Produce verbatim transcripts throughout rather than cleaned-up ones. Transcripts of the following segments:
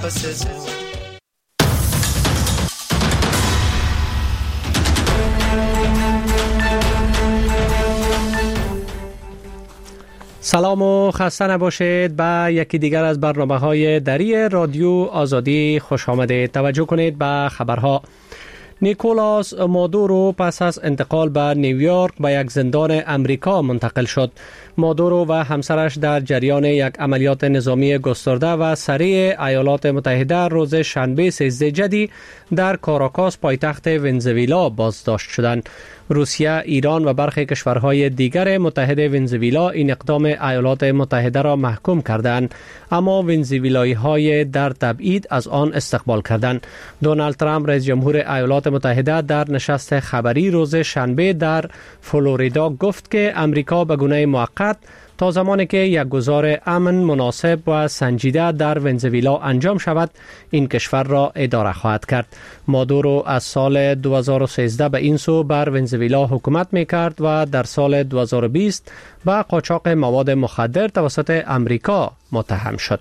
نفس زور. سلام و خسته نباشید. به یکی دیگر از برنامه های دری رادیو آزادی خوش آمدید. توجه کنید به خبرها. نیکولاس مادورو پس از انتقال به نیویورک به یک زندان امریکا منتقل شد. مادورو و همسرش در جریان یک عملیات نظامی گسترده و سریع ایالات متحده روز شنبه سیزده جدی در کاراکاس پایتخت ونزوئلا بازداشت شدند. روسیه، ایران و برخی کشورهای دیگر متحد ونزوئلا این اقدام ایالات متحده را محکوم کردند، اما ونزوئلایی های در تبعید از آن استقبال کردند. دونالد ترامپ رئیس جمهور ایالات متحده در نشست خبری روز شنبه در فلوریدا گفت که امریکا به گونه موقت تا زمانی که یک گذار امن مناسب و سنجیده در ونزوئلا انجام شود این کشور را اداره خواهد کرد. مادورو از سال دو هزار و سیزده به این سو بر ونزوئلا حکومت می کرد و در سال دو هزار و بیست به قاچاق مواد مخدر توسط امریکا متهم شد.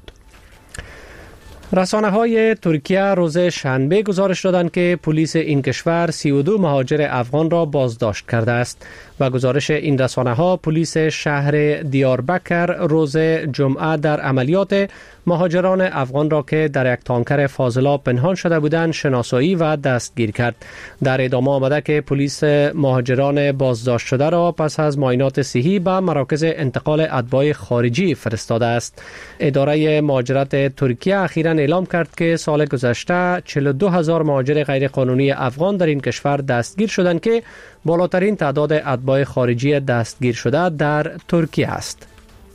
رسانه های ترکیه روز شنبه گزارش دادند که پلیس این کشور سی و دو مهاجر افغان را بازداشت کرده است. و گزارش این رسانه ها پلیس شهر دیاربکر روز جمعه در عملیات مهاجران افغان را که در یک تانکر فاضلاب پنهان شده بودند شناسایی و دستگیر کرد. در ادامه آمده که پلیس مهاجران بازداشت شده را پس از معاینات صحی به مراکز انتقال اتباع خارجی فرستاده است. اداره مهاجرت ترکیه اخیراً اعلام کرد که سال گذشته چهل و دو هزار مهاجر غیرقانونی افغان در این کشور دستگیر شدند که بالاترین تعداد اتباع خارجی دستگیر شده در ترکیه است.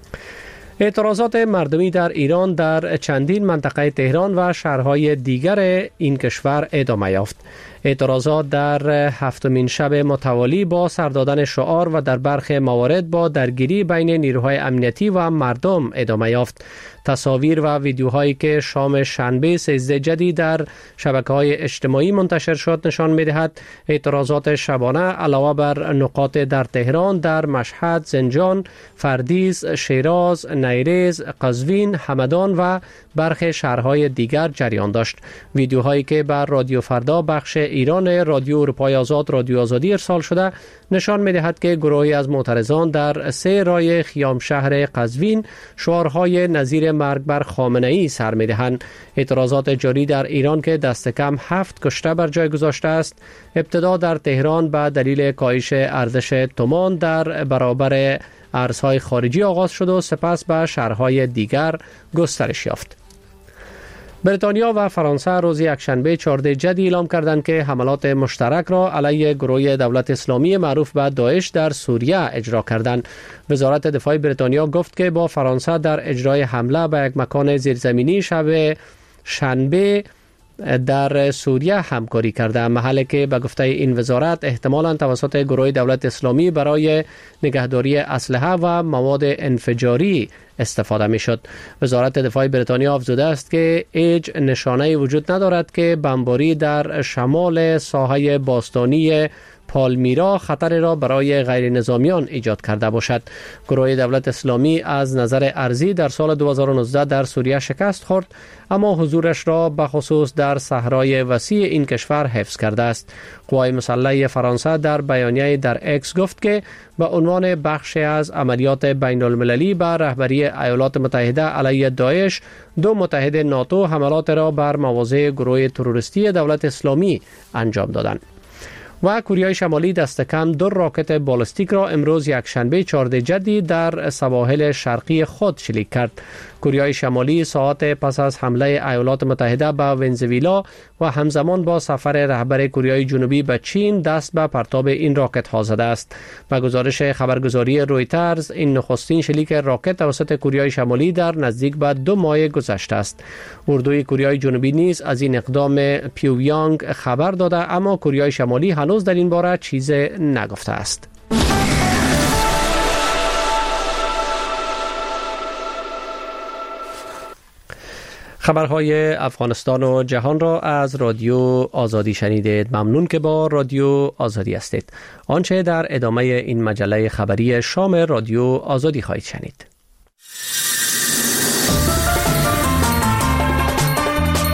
اعتراضات مردمی در ایران در چندین منطقه تهران و شهرهای دیگر این کشور ادامه یافت. اعتراضات در هفتمین شب متوالی با سر دادن شعار و در برخی موارد با درگیری بین نیروهای امنیتی و مردم ادامه یافت. تصاویر و ویدیوهایی که شام شنبه سیزده جدی در شبکه‌های اجتماعی منتشر شد نشان می‌دهد اعتراضات شبانه علاوه بر نقاط در تهران در مشهد، زنجان، فردیس، شیراز، نیریز، قزوین، همدان و برخی شهرهای دیگر جریان داشت. ویدیوهایی که بر رادیو فردا بخش ایران رادیو اروپای آزاد رادیو آزادی ارسال شده نشان می‌دهد که گروهی از معترضان در سه راه خیام شهر قزوین شعارهای نظیر مرگ بر خامنه‌ای سر می‌دهند. اعتراضات جاری در ایران که دست کم هفت کشته بر جای گذاشته است، ابتدا در تهران به دلیل کاهش ارزش تومان در برابر ارزهای خارجی آغاز شد و سپس به شهرهای دیگر گسترش یافت. بریتانیا و فرانسه روز یکشنبه چهارده جدی اعلام کردند که حملات مشترک را علیه گروه دولت اسلامی معروف به داعش در سوریه اجرا کردند. وزارت دفاع بریتانیا گفت که با فرانسه در اجرای حمله به یک مکان زیرزمینی شب شنبه در سوریه همکاری کرده، محلی که به گفته این وزارت احتمالاً توسط گروه دولت اسلامی برای نگهداری اسلحه و مواد انفجاری استفاده می شد. وزارت دفاع بریتانیا افزوده است که هیچ نشانه وجود ندارد که بمباری در شمال ساحه باستانی پالمیرا خطر را برای غیر نظامیان ایجاد کرده باشد. گروه دولت اسلامی از نظر ارضی در سال دو هزار و نوزده در سوریه شکست خورد، اما حضورش را به خصوص در صحرای وسیع این کشور حفظ کرده است. قوای مسلح فرانسه در بیانیه در اکس گفت که به عنوان بخشی از عملیات بین المللی به رهبری ایالات متحده علیه داعش، دو متحد ناتو حملات را بر مواضع گروه تروریستی دولت اسلامی انجام دادند. و کره شمالی دست کم دو راکت بالستیک را امروز یکشنبه چهارده جدی در سواحل شرقی خود شلیک کرد. کره شمالی ساعات پس از حمله ایالات متحده به ونزوئلا و همزمان با سفر رهبر کره جنوبی به چین دست به پرتاب این راکت ها زده است. به گزارش خبرگزاری رویترز این نخستین شلیک راکت توسط کره شمالی در نزدیک به دو ماه گذشته است. اردوی کره جنوبی نیز از این اقدام پیونگ خبر داده، اما کره شمالی هنوز در این باره چیز نگفته است. خبرهای افغانستان و جهان را از رادیو آزادی شنیدید. ممنون که با رادیو آزادی هستید. آنچه در ادامه این مجله خبری شام رادیو آزادی خواهید شنید.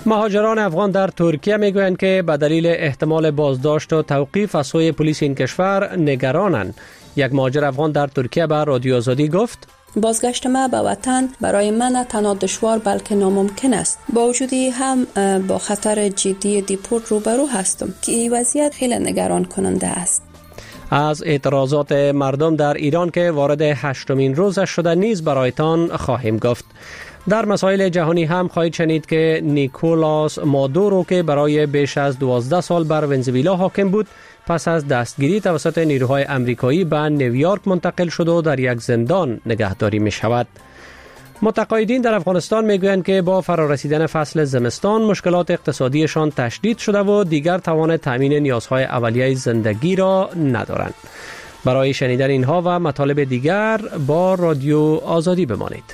مهاجران افغان در ترکیه میگویند که به دلیل احتمال بازداشت و توقیف از سوی پلیس این کشور نگرانند. یک مهاجر افغان در ترکیه به رادیو آزادی گفت: بازگشت ما به وطن برای من تنها دشوار بلکه ناممکن است. با وجودی هم با خطر جدی دیپورت روبرو هستم که این وضعیت خیلی نگران کننده است. از اعتراضات مردم در ایران که وارد هشتمین روزش شده نیز برایتان خواهیم گفت. در مسائل جهانی هم خواهید شنید که نیکولاس مادورو که برای بیش از دوازده سال بر ونزوئلا حاکم بود، پس از دستگیری توسط نیروهای امریکایی به نیویورک منتقل شد و در یک زندان نگهداری می شود. متقاعدین در افغانستان می گویند که با فرارسیدن فصل زمستان مشکلات اقتصادیشان تشدید شده و دیگر توان تامین نیازهای اولیه زندگی را ندارند. برای شنیدن اینها و مطالب دیگر با رادیو آزادی بمانید.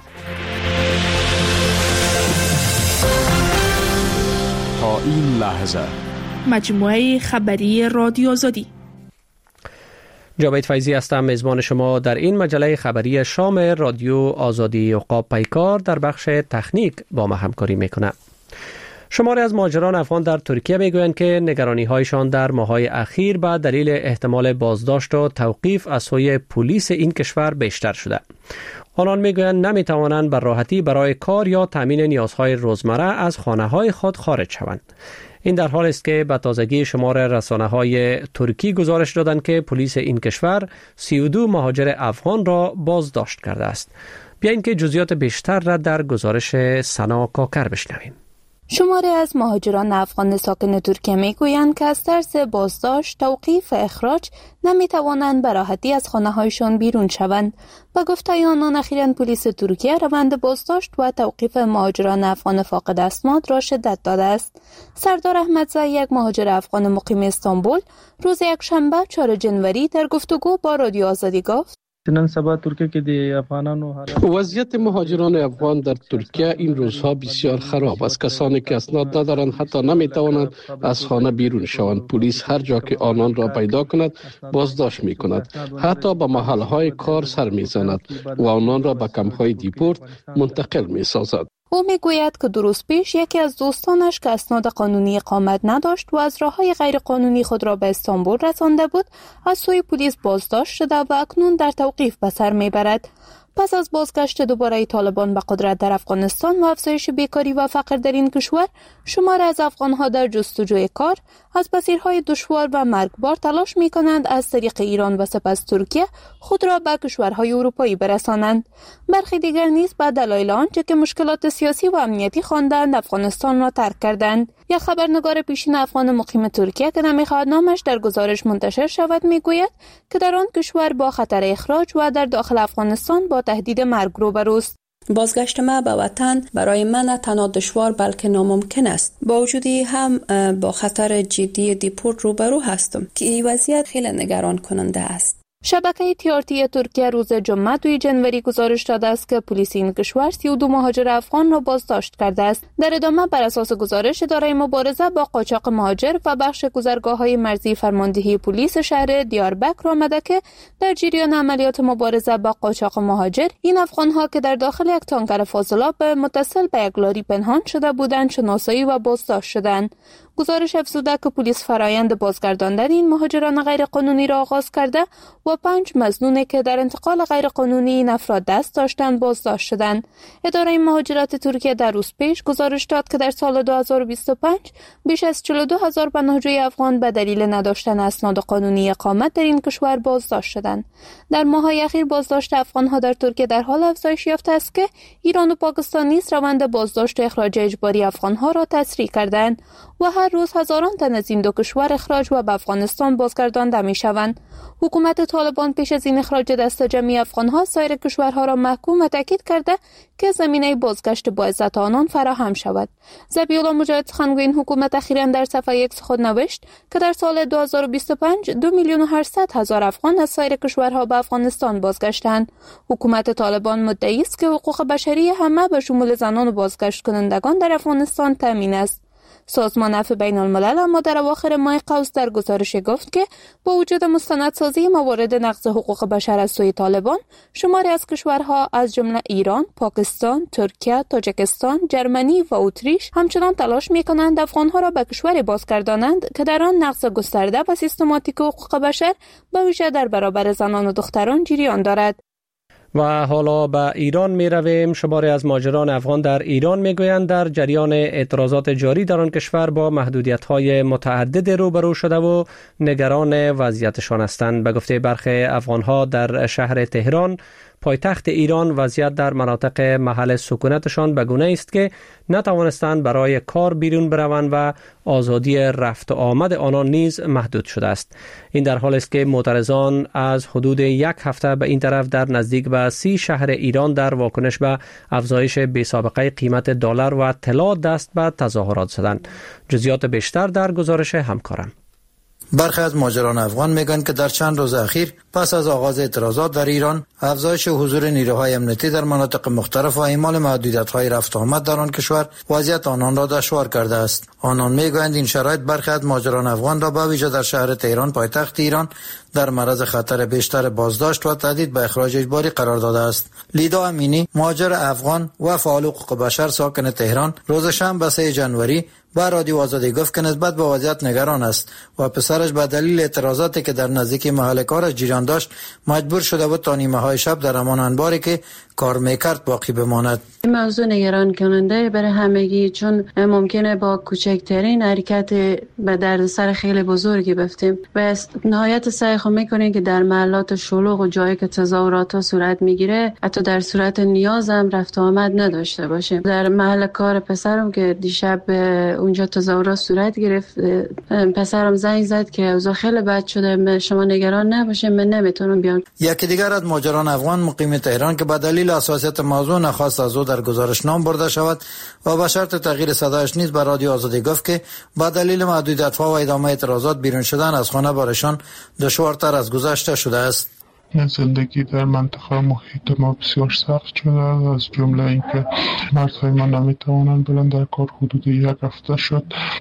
تا این لحظه مجموعه خبری رادیو آزادی. جاوید فیضی هستم، میزبان شما در این مجله خبری شام رادیو آزادی. عقاب پیکار در بخش تکنیک با ما همکاری میکنه. شماری از مهاجران افغان در ترکیه میگویند که نگرانی هایشان در ماه‌های اخیر به دلیل احتمال بازداشت و توقیف از سوی پلیس این کشور بیشتر شده. آنان میگویند نمیتوانند بر راحتی برای کار یا تامین نیازهای روزمره از خانه‌های خود خارج شوند. این در حال است که به تازگی شمار رسانه‌های ترکی گزارش دادند که پلیس این کشور سی و دو مهاجر افغان را بازداشت کرده است. بیایید که جزئیات بیشتر را در گزارش سنا کاکر بشنویم. شماری از مهاجران افغان ساکن ترکیه میگویند که از ترس بازداشت، توقیف و اخراج نمیتوانند به راحتی از خانه‌هایشان بیرون شوند. با گفته آنان اخیراً پلیس ترکیه روند بازداشت و توقیف مهاجران افغان فاقد اسناد را شدت داده است. سردار احمدزی، یک مهاجر افغان مقیم استانبول، روز یکشنبه چهارم جنوری در گفتگو با رادیو آزادی گفت: نن سبا ترکیه کې د افغانانو حالت وضعیت مهاجران افغان در ترکیه این روزها بسیار خراب است. کسانی که اسناد ندارند حتی نمیتوانند از خانه بیرون شوند. پلیس هر جا که آنان را پیدا کند بازداشت میکند، حتی به محلهای کار سر میزند و آنان را به کمپ‌های دیپورت منتقل میسازد. او میگوید که دو روز پیش یکی از دوستانش که اسناد قانونی اقامت نداشت و از راههای غیر قانونی خود را به استانبول رسانده بود، از سوی پلیس بازداشت شده و اکنون در توقیف به سر میبرد. پس از بازگشت دوباره طالبان به قدرت در افغانستان و افزایش بیکاری و فقر در این کشور، شمار از افغانها در جستجوی کار از مسیرهای دشوار و مرگبار تلاش می کنند از طریق ایران و سپس ترکیه خود را به کشورهای اروپایی برسانند. برخی دیگر نیز به دلایل آنچه که مشکلات سیاسی و امنیتی خواندند افغانستان را ترک کردند. یک خبرنگار پیشین افغان مقیم ترکیه که نمیخواهد نامش در گزارش منتشر شود میگوید که در آن کشور با خطر اخراج و در داخل افغانستان با تهدید مرگ روبروست. بازگشت ما به وطن برای من تنها دشوار بلکه ناممکن است. با وجودی هم با خطر جدی دیپورت روبرو هستم که این وضعیت خیلی نگران کننده است. شبکه تی آر تی ترکیه روز جمعه دوم جنوری گزارش داده است که پلیس این کشور سی و دو مهاجر افغان را بازداشت کرده است. در ادامه بر اساس گزارش اداره مبارزه با قاچاق مهاجر و بخش گذرگاه‌های مرزی فرماندهی پلیس شهر دیاربکر آمده که در جریان عملیات مبارزه با قاچاق مهاجر این افغان‌ها که در داخل یک تانکر فاضلاب متصل به یک لاری پنهان شده بودند شناسایی و بازداشت شدند. گزارش افزوده که پلیس فرایند بازگرداندن این مهاجران غیرقانونی را آغاز کرده و پنج مظنون که در انتقال غیرقانونی این افراد دست داشتند بازداشت شدند. اداره مهاجرت ترکیه در روز پیش گزارش داد که در سال دو هزار و بیست و پنج بیش از چهل و دو هزار پناهجوی افغان به دلیل نداشتن اسناد قانونی اقامت در این کشور بازداشت شدند. در ماه‌های اخیر بازداشت افغان‌ها در ترکیه در حال افزایش یافته است که ایران و پاکستان نیز روند بازداشت و اخراج اجباری افغان‌ها را تسریع کردند و هر روز هزاران تن از این دو کشور اخراج و به افغانستان بازگردانده می‌شوند. حکومت طالبان پیش از این اخراج دست جمعی افغان‌ها سایر کشورها را محکوم و تاکید کرده که زمینه بازگشت با عزت آنان فراهم شود. ذبیح الله مجاهد سخنگوی این حکومت اخیراً در صفحه ایکس خود نوشت که در سال دو هزار و بیست و پنج دو میلیون و هشتصد هزار افغان از سایر کشورها به افغانستان بازگشتند. حکومت طالبان مدعی است که حقوق بشری همه به شمول زنان و بازگشت کنندگان در افغانستان تامین است. سازمان عفو بین الملل اما در اواخر ماه قوس در گزارش گفت که با وجود مستندسازی موارد نقض حقوق بشر از سوی طالبان، شماری از کشورها از جمله ایران، پاکستان، ترکیه، تاجیکستان، جرمنی و اتریش همچنان تلاش می‌کنند افغان‌ها را به کشوری بازگردانند که در آن نقض گسترده و سیستماتیک حقوق بشر به ویژه در برابر زنان و دختران جریان دارد. و حالا به ایران می رویم. شماری از مهاجران افغان در ایران می گویند در جریان اعتراضات جاری در آن کشور با محدودیت های متعدد روبرو شده و نگران وضعیتشان هستند. به گفته برخی افغان ها در شهر تهران پایتخت ایران، وضعیت در مناطق محل سکونتشان به گونه است که نتوانستند برای کار بیرون بروند و آزادی رفت و آمد آنان نیز محدود شده است. این در حال است که معترضان از حدود یک هفته به این طرف در نزدیک به سی شهر ایران در واکنش به افزایش بی‌سابقه قیمت دلار و طلا دست به تظاهرات زدند. جزئیات بیشتر در گزارش همکارم. برخی از مهاجران افغان میگن که در چند روز اخیر پس از آغاز اعتراضات در ایران، افزایش حضور نیروهای امنیتی در مناطق مختلف و اعمال محدودیت‌های رفت و آمد در آن کشور وضعیت آنان را دشوار کرده است. آنان میگویند این شرایط برخی از مهاجران افغان را به ویژه در شهر تهران پایتخت ایران در معرض خطر بیشتر بازداشت و تهدید به اخراج اجباری قرار داده است. لیدا امینی، مهاجر افغان و فعال حقوق بشر ساکن تهران، روز شنبه سوم ژانویه با رادیو آزادی گفت که نسبت به وضعیت نگران است و پسرش به دلیل اعتراضاتی که در نزدیکی محل کارش جریان داشت مجبور شده بود تا نیمه های شب در همان انباری که کار میکرد باقی بماند. این موضوع نگران کننده برای همگی، چون ممکنه با کوچکترین حرکت به دردسر خیلی بزرگی بفتیم و نهایت سعی خود میکنیم که در محلات شلوغ و جایی که تظاهرات ها صورت میگیره حتی در صورت نیاز هم رفت و آمد نداشته باشیم. در محل کار پسرم که دیشب اونجا تظاهرات صورت گرفت، پسرم زنگ زد که اوضاع خیلی بد شده، شما نگران نباشید، من نمیتونم بیام. یکی دیگر از مهاجران افغان مقیم تهران که به دلیل حساسیت موضوع نخواست از او در گزارش نام برده شود و به شرط تغییر صدایش نیز به رادیو آزادی گفت که به دلیل محدودیت‌ها و ادامه اعتراضات بیرون شدن از خانه برایشان دشوارتر از گذشته شده است. زندگی در منطقه محیط ما بسیار سخت شده، از جمله اینکه مردهای ما نمیتوانند برند در کار. حدود یک هفته شد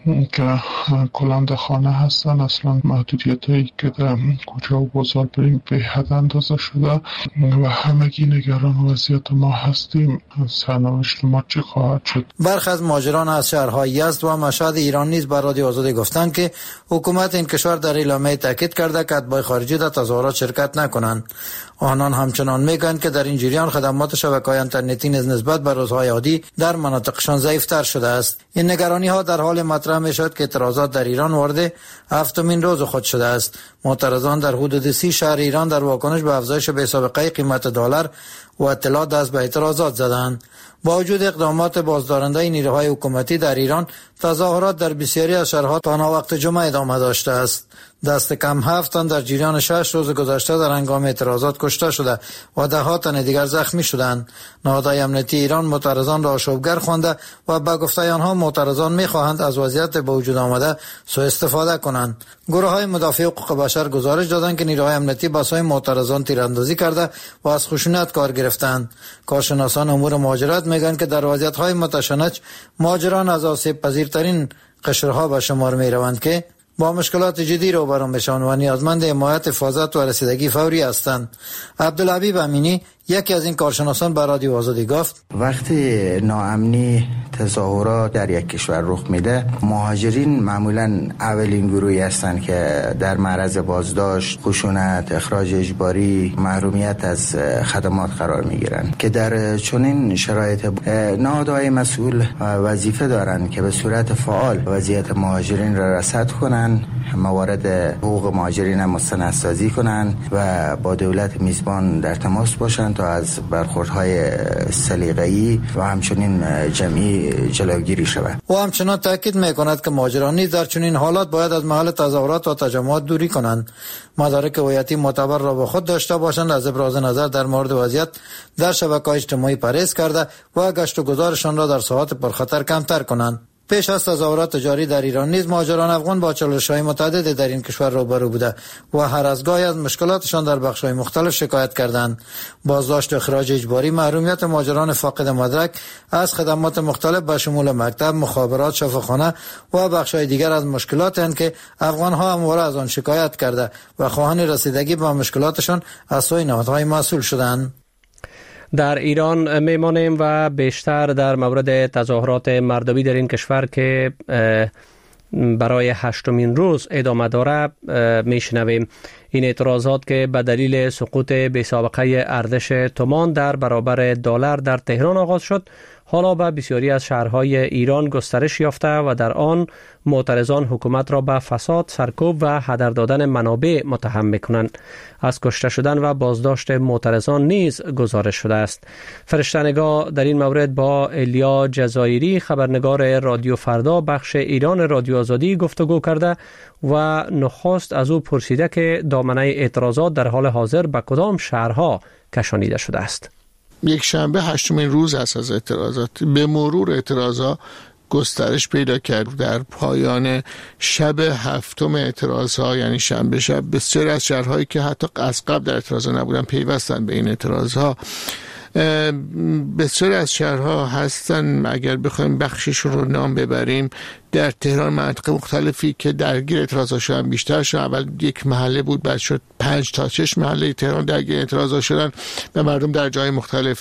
که کلا در خانه هستن. اصلا محدودیت هایی که در کوچه و بازار بریم به حد اندازه شده و همگی نگران وضعیت ما هستیم. سرنوشت ما چه خواهد شد؟ برخی از مهاجران از شهرهای یزد و مشهد ایران نیز به رادیو آزادی گفتند که حکومت این کشور در اعلامیه تاکید کرده که اتباع خارجی در تظاهرات شرکت نکنند. آنان همچنان میگویند که در این جریان خدمات شبکه‌های اینترنتی نیز نسبت به روزهای عادی در مناطقشان ضعیف‌تر شده است. این نگرانی ها در حال مطرح میشد که اعتراضات در ایران وارد هفتمین روز خود شده است. معترضان در حدود سی شهر ایران در واکنش به افزایش بی‌سابقه قیمت دلار و اطلاع دست به اعتراضات زدند. با وجود اقدامات بازدارنده نیروهای حکومتی در ایران، تظاهرات در بسیاری از شهرها تا وقت جمعه ادامه داشته است. دست کم هفت تن در جریان شش روز گذشته در هنگام اعتراضات کشته شده و ده ها تن دیگر زخمی شدند. نهادهای امنیتی ایران معترضان را آشوبگر خوانده و به گفته آنها معترضان می‌خواهند از وضعیت به وجود آمده سوء استفاده کنند. گروه‌های مدافع حقوق بشر گزارش دادند که نیروهای امنیتی به سوی معترضان تیراندازی کرده و از خشونت کار گرفتند. کارشناسان امور مهاجرت میگن که در وضعیت‌های متشنج مهاجران از آسیب پذیرترین قشرها به شمار می‌روند که با مشکلات جدی روبرو میشن و نیازمند حمایت، حفاظت و رسیدگی فوری هستند. عبدالحبیب امینی، یکی از این کارشناسان، به رادیو آزادی گفت وقتی ناامنی، تظاهرات در یک کشور رخ میده، مهاجرین معمولا اولین گروهی هستند که در معرض بازداشت، خشونت، اخراج اجباری، محرومیت از خدمات قرار میگیرند که در چنین شرایط نهادهای مسئول وظیفه دارند که به صورت فعال وضعیت مهاجرین را رصد کنند، موارد حقوق مهاجرین مستندسازی کنند و با دولت میزبان در تماس باشند تا از برخوردهای سلیقه‌ای و همچنین جمعی جلوگیری شود. او همچنان تاکید میکند که مهاجران نیز در چنین حالات باید از محل تظاهرات و تجمعات دوری کنند، مدارک هویتی معتبر را با خود داشته باشند، از ابراز نظر در مورد وضعیت در شبکه‌های اجتماعی پرهیز کرده و گشت و گذارشان را در ساعات پرخطر کمتر کنند. پیش از تظاهرات جاری در ایران نیز مهاجران افغان با چالش‌های متعدد در این کشور روبرو بوده و هر از گاهی از مشکلاتشان در بخش‌های مختلف شکایت کردند. بازداشت و اخراج اجباری، محرومیت مهاجران فاقد مدرک از خدمات مختلف به شمول مکتب، مخابرات، شفاخانه و بخش‌های دیگر از مشکلاتی هستند که افغان‌ها همواره از آن شکایت کرده و خواهان رسیدگی به مشکلاتشان از سوی نهادهای مسئول شدند. در ایران میمانیم و بیشتر در مورد تظاهرات مردمی در این کشور که برای هشتمین روز ادامه داره میشنویم. این اعتراضات که به دلیل سقوط بی‌سابقه ارزش تومان در برابر دلار در تهران آغاز شد، حالا به بسیاری از شهرهای ایران گسترش یافته و در آن معترضان حکومت را به فساد، سرکوب و هدر دادن منابع متهم می‌کنند. از کشته شدن و بازداشت معترضان نیز گزارش شده است. فرشته‌نگاه در این مورد با الیا جزایری، خبرنگار رادیو فردا بخش ایران رادیو آزادی گفتگو کرده و نخست از او پرسیده که دامنه اعتراضات در حال حاضر به کدام شهرها کشانیده شده است. یک شنبه هشتمین روز است از اعتراضات. به مرور اعتراضات گسترش پیدا کرد. در پایان شب هفتم اعتراضات، یعنی شنبه شب، بسیاری از شهرهایی که حتی از قبل در اعتراضات نبودن پیوستن به این اعتراضات. بسیاری از شهرها هستن، اگر بخوایم بخششون رو نام ببریم، در تهران مناطق مختلفی که درگیر اعتراضات شدن بیشتر شدن. اول یک محله بود، بعد شد پنج تا شش محله تهران درگیر اعتراضات شدن و مردم در جای مختلف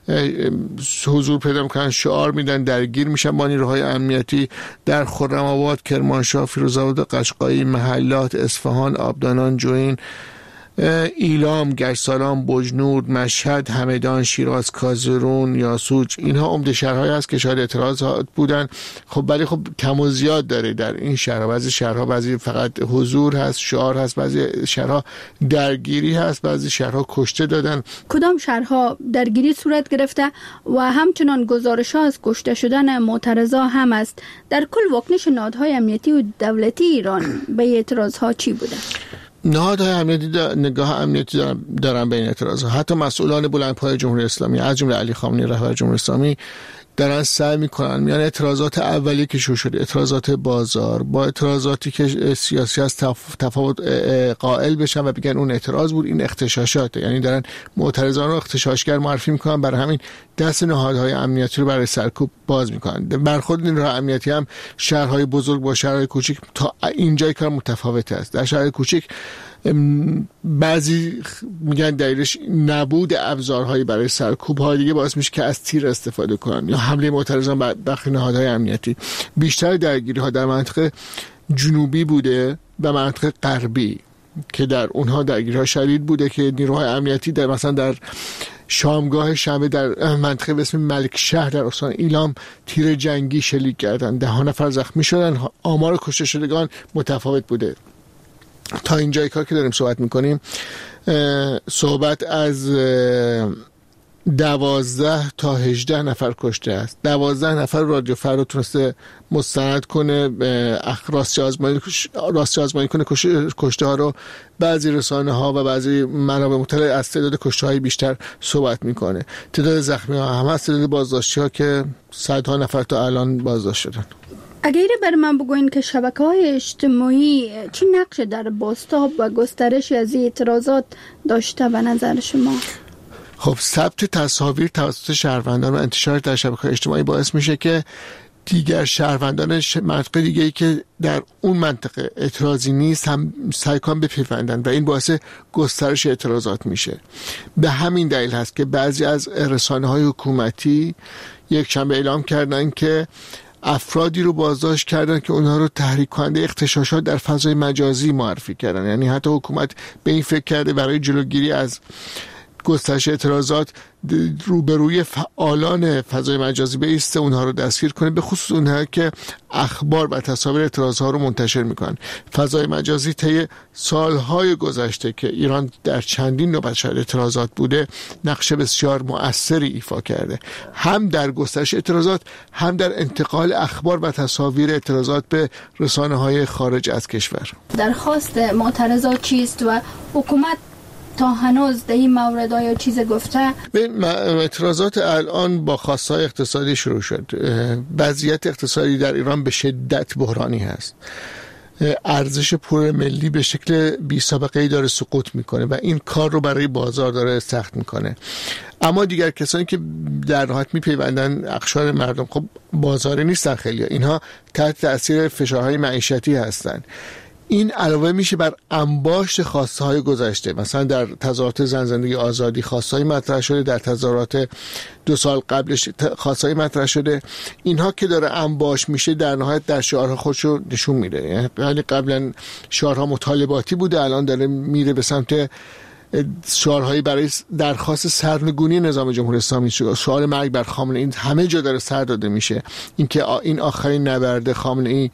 حضور پیدا میکنن، شعار میدن، درگیر میشن با نیروهای امنیتی. در خرم‌آباد، کرمانشاه، فیروزآباد، قشقایی، محلات، اصفهان، آبادان، جوین، ایلام، گشتسالان، بجنورد، مشهد، همدان، شیراز، کازرون، یاسوج، اینها عمده شهرهایی هست که شاهد اعتراضات بودن. خب ولی خب کم و زیاد داره در این شهرها. بعضی شهرها بعضی فقط حضور هست، شعار هست، بعضی شهرها درگیری هست، بعضی شهرها کشته دادن. کدام شهرها درگیری صورت گرفته و همچنان گزارش ها از کشته شدن معترضا هم است. در کل واکنش نهادهای امنیتی و دولتی ایران به اعتراض ها چی بوده؟ نهادهای امنیتی نگاه امنیتی دارن, دارن به این اعتراضات. حتی مسئولان بلندپایه جمهوری اسلامی از جمله علی خامنه‌ای رهبر جمهوری اسلامی دارن سعی میکنن میان اعتراضات اولیه که شروع شده، اعتراضات بازار، با اعتراضاتی که سیاسی از تفاوت قائل بشن و بگن اون اعتراض بود، این اغتشاشاته. یعنی دارن معترضان رو اغتشاشگر معرفی میکنن، برای همین دست نهادهای امنیتی رو برای سرکوب باز میکنن. برخورد نیروهای امنیتی هم شهرهای بزرگ با شهرهای کوچیک تا اینجای کار متفاوت است. در شهرهای کوچیک بعضی میگن دلیلش نبود ابزارهایی برای سرکوب، های دیگه باعث میشه که از تیر استفاده کنن یا حمله معترضان به برخی نهادهای امنیتی. بیشتر درگیری ها در منطقه جنوبی بوده و منطقه غربی که در اونها درگیری ها شدید بوده که نیروهای امنیتی در مثلا در شامگاه شنبه در منطقه به اسم ملک شهر در استان ایلام تیر جنگی شلیک کردن، ده نفر زخمی شدن. آمار کشته شدگان متفاوت بوده. تا اینجای کار که داریم صحبت میکنیم صحبت از دوازده تا هجده نفر کشته است. دوازده نفر رادیو فردا تونسته مستند کنه، راستی آزمایی راستی آزمایی کنه کشته ها رو. بعضی رسانه ها و بعضی منابع مطلع از تعداد کشته های بیشتر صحبت میکنه. تعداد زخمی ها هم هست، تعداد بازداشتی ها که صدها نفر تا الان بازداشت شدن. اگر بر من بگوین که شبکه‌های اجتماعی چی نقش در بازتاب و گسترش از اعتراضات داشته به نظر شما؟ خب ثبت تصاویر توسط شهروندان و انتشار در شبکه‌های اجتماعی باعث میشه که دیگر شهروندان منطقه دیگه‌ای که در اون منطقه اعتراضی نیست هم سعی کنن بپیوندن و این باعث گسترش اعتراضات میشه. به همین دلیل هست که بعضی از رسانه‌های حکومتی یک شنبه اعلام کردن که افرادی رو بازداشت کردن که اونها رو تحریک کننده اغتشاشات در فضای مجازی معرفی کردن. یعنی حتی حکومت به این فکر کرده برای جلوگیری از گسترش اعتراضات روبروی فعالان فضای مجازی بایسته، اونها رو دستگیر کنه، به خصوص اونها که اخبار و تصاویر اعتراضات رو منتشر میکنن. فضای مجازی طی سالهای گذشته که ایران در چندین نوبت شاهد اعتراضات بوده نقش بسیار مؤثری ایفا کرده، هم در گسترش اعتراضات هم در انتقال اخبار و تصاویر اعتراضات به رسانه‌های خارج از کشور. درخواست معترضات چیست و حکومت تا هنوز در این مورد یا چیز گفته؟ ببین، اعتراضات الان با خواستهای اقتصادی شروع شد. وضعیت اقتصادی در ایران به شدت بحرانی هست. ارزش پول ملی به شکل بی سابقه ای داره سقوط میکنه و این کار رو برای بازار داره سخت میکنه. اما دیگر کسانی که در نهایت میپیوندن اقشار مردم، خب بازاری نیستن، خیلی اینها تحت تاثیر فشارهای معیشتی هستن. این علاوه میشه بر انباشت خواسته های گذشته. مثلا در تظاهرات زن زندگی آزادی خواسته های مطرح شده، در تظاهرات دو سال قبلش خواسته های مطرح شده. اینها که داره انباشت میشه در نهایت در شعارها خودشو نشون میده. یعنی قبلا شعارها مطالباتی بوده، الان داره میره به سمت شعارهایی برای درخواست سرنگونی نظام جمهوری اسلامی، شعار مرگ بر خامنه ای همه جا داره سر داده میشه. اینکه این آخرین نبرد خامنه ای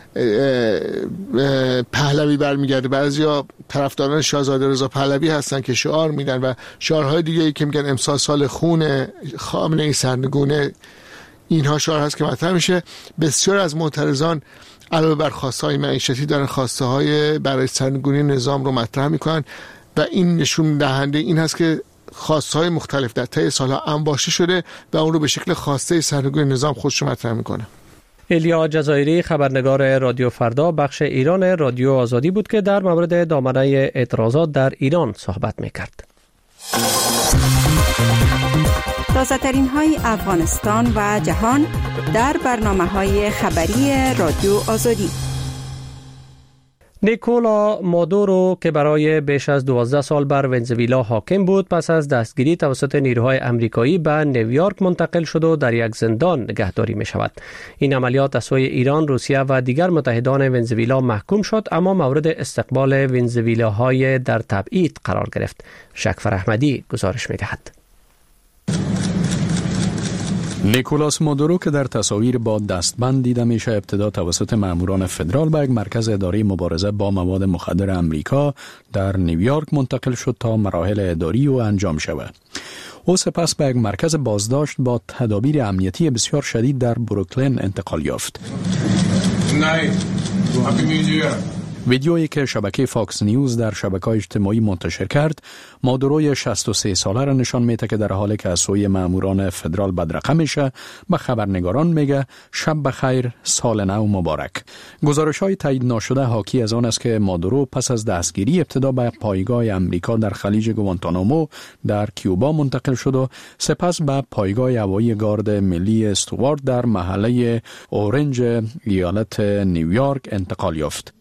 پهلوی برمیگرده. بعضیا طرفداران شاهزاده رضا پهلوی هستن که شعار میدن و شعارهای دیگه ای که میگن امسال سال خون خامنه ای سرنگونه، اینها شعار هست که مطرح میشه. بسیار از معترضان علاوه بر خواسته های معیشتی دارن خواسته های برای سرنگونی نظام رو مطرح میکنن و این نشون دهنده این هست که خواسته های مختلف در طی سالها انباشته شده و اون رو به شکل خواسته سرنگونی نظام خودش رو مطرح میکنه. ایلیا جزایری، خبرنگار رادیو فردا بخش ایران رادیو آزادی بود که در مورد دامنه اعتراضات در ایران صحبت میکرد. تازه ترین های افغانستان و جهان در برنامه های خبری رادیو آزادی. نیکولا مادورو که برای بیش از دوازده سال بر ونزوئلا حاکم بود، پس از دستگیری توسط نیروهای آمریکایی به نیویورک منتقل شد و در یک زندان نگهداری می شود. این عملیات از سوی ایران، روسیه و دیگر متحدان ونزوئلا محکوم شد، اما مورد استقبال ونزوئلاهای در تبعید قرار گرفت. شکفر احمدی گزارش می دهد. نیکولاس مادورو که در تصاویر با دستبند دیده میشه، ابتدا توسط ماموران فدرال به یک مرکز اداری مبارزه با مواد مخدر امریکا در نیویورک منتقل شد تا مراحل اداری و انجام شود. او سپس به یک مرکز بازداشت با تدابیر امنیتی بسیار شدید در بروکلین انتقال یافت. ویدیویی که شبکه فاکس نیوز در شبکه‌های اجتماعی منتشر کرد، مادوروی شصت و سه ساله را نشان میده که در حالی که از سوی ماموران فدرال بدرقه میشه، به خبرنگاران میگه شب بخیر، سال نو مبارک. گزارش‌های تایید ناشده حاکی از آن است که مادورو پس از دستگیری ابتدا به پایگاه امریکا در خلیج گوانتانامو در کیوبا منتقل شد و سپس به پایگاه هوایی گارد ملی استوارت در محله اورنج ایالت نیویورک انتقال یافت.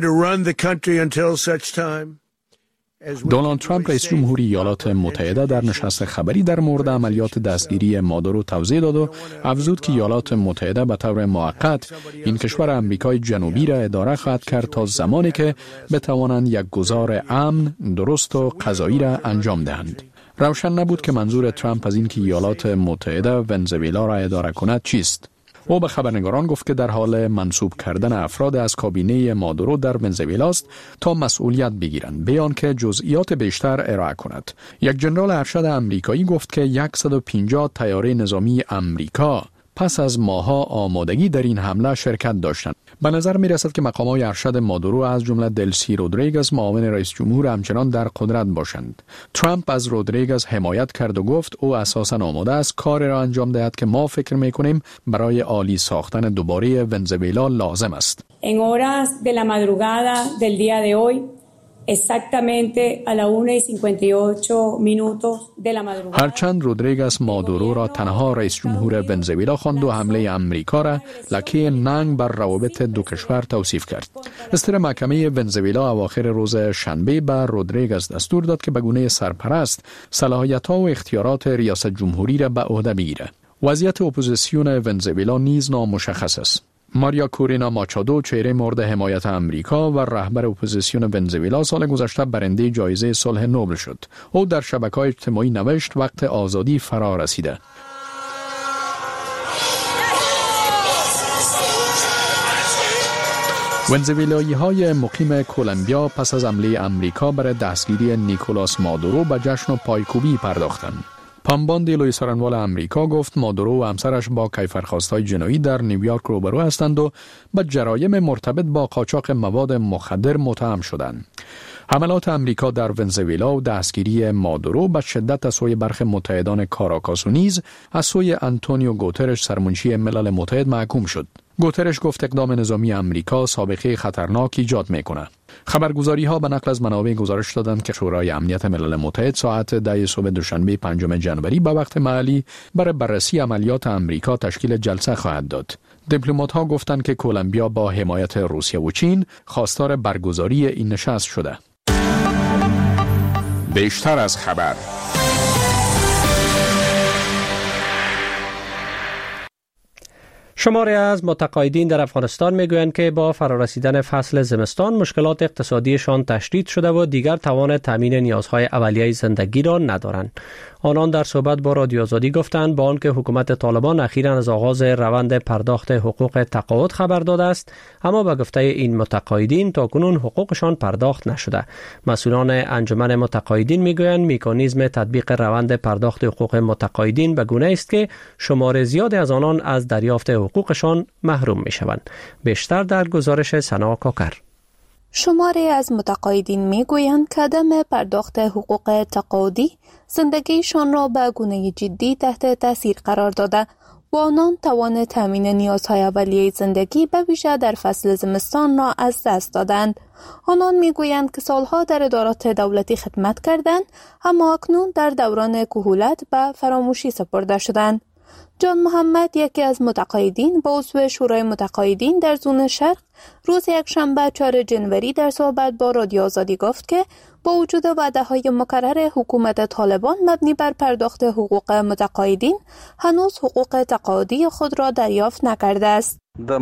دونالد ترامپ رئیس جمهوری ایالات متحده در نشست خبری در مورد عملیات دستگیری مادورو توضیح داد و افزود که ایالات متحده به طور موقت این کشور آمریکای جنوبی را اداره خواهد کرد تا زمانی که بتوانند یک گذار امن، درست و قضایی را انجام دهند. روشن نبود که منظور ترامپ از این که ایالات متحده ونزوئلا را اداره کند چیست. او به خبرنگاران گفت که در حال منصوب کردن افراد از کابینه مادورو در ونزوئلا است تا مسئولیت بگیرند، بیان که جزئیات بیشتر ارائه کند. یک ژنرال ارشد آمریکایی گفت که صد و پنجاه طیاره نظامی آمریکا پس از ماه‌ها آمادگی در این حمله شرکت داشتند. به نظر می رسد که مقامات ارشد مادورو از جمله دلسی رودریگز معاون رئیس جمهور همچنان در قدرت باشند. ترامپ از رودریگز حمایت کرد و گفت او اساساً آماده است کاری را انجام دهد که ما فکر می کنیم برای عالی ساختن دوباره ونزوئلا لازم است. En horas de la madrugada del día de hoy, exactamente a la una y cincuenta y ocho minutos de la madrugada. هرچند رودریگز مادورو را تنها رئیس جمهور ونزوئلا خواند و حمله امریکا را لکه ننگ بر روابط دو کشور توصیف کرد. استر محکمه ونزوئلا اواخر روز شنبه بر رودریگز دستور داد که به گونه سرپرست صلاحیت‌ها و اختیارات ریاست جمهوری را به عهده بگیرد. وضعیت اپوزیسیون ونزوئلا نیز نامشخص است. ماریا کورینا ماچادو، چهره مورد حمایت امریکا و رهبر اپوزیسیون ونزوئلا، سال گذشته برنده جایزه صلح نوبل شد. او در شبکه‌های اجتماعی نوشت وقت آزادی فرا رسیده. ونزوئلایی های مقیم کلمبیا پس از حمله امریکا برای دستگیری نیکولاس مادورو به جشن و پایکوبی پرداختند. پامباندی لوئیس آرانوال امریکا گفت مادورو و همسرش با کیفرخواست‌های جنایی در نیویورک روبرو هستند و به جرایم مرتبط با قاچاق مواد مخدر متهم شدند. حملات امریکا در ونزوئلا و دستگیری مادورو به شدت از سوی برخی متحدان کاراکاس و نیز از سوی آنتونیو گوترش سرمنشی ملل متحد محکوم شد. گوترش گفت اقدام نظامی امریکا سابقه خطرناک ایجاد میکنه. خبرگزاری ها به نقل از منابع گزارش دادند که شورای امنیت ملل متحد ساعت ده صبح دوشنبه پنجم ژانویه به وقت محلی برای بررسی عملیات امریکا تشکیل جلسه خواهد داد. دیپلمات ها گفتند که کولومبیا با حمایت روسیه و چین خواستار برگزاری این نشست شده. بیشتر از خبر. شماری از متقاعدین در افغانستان میگویند که با فرارسیدن فصل زمستان مشکلات اقتصادیشان تشدید شده و دیگر توان تامین نیازهای اولیه زندگی را ندارند. آنان در صحبت با رادیو آزادی گفتند با آنکه حکومت طالبان اخیراً از آغاز روند پرداخت حقوق تقاعد خبر داده است، اما به گفته این متقاعدین تاکنون حقوقشان پرداخت نشده. مسئولان انجمن متقاعدین میگویند مکانیزم تطبیق روند پرداخت حقوق متقاعدین به گونه است که شمار زیادی از آنان از دریافت حقوقشان محروم میشوند. بیشتر در گزارش سنا کاکر. شماری از متقاعدین میگویند که عدم پرداخت حقوق تقاعدی زندگیشان را به گونه جدی تحت تاثیر قرار داده و آنان توان تامین نیازهای اولیه زندگی به ویژه در فصل زمستان را از دست دادند. آنان میگویند که سالها در ادارات دولتی خدمت کردند اما اکنون در دوران کهولت به فراموشی سپرده شدند. جان محمد یکی از متقاعدین با عضو شورای متقاعدین در زون شرق روز یکشنبه چهارم ژانویه در صحبت با رادیو آزادی گفت که با وجود وعده‌های مکرر حکومت طالبان مبنی بر پرداخت حقوق متقاعدین هنوز حقوق تقاعدی خود را دریافت نکرده است.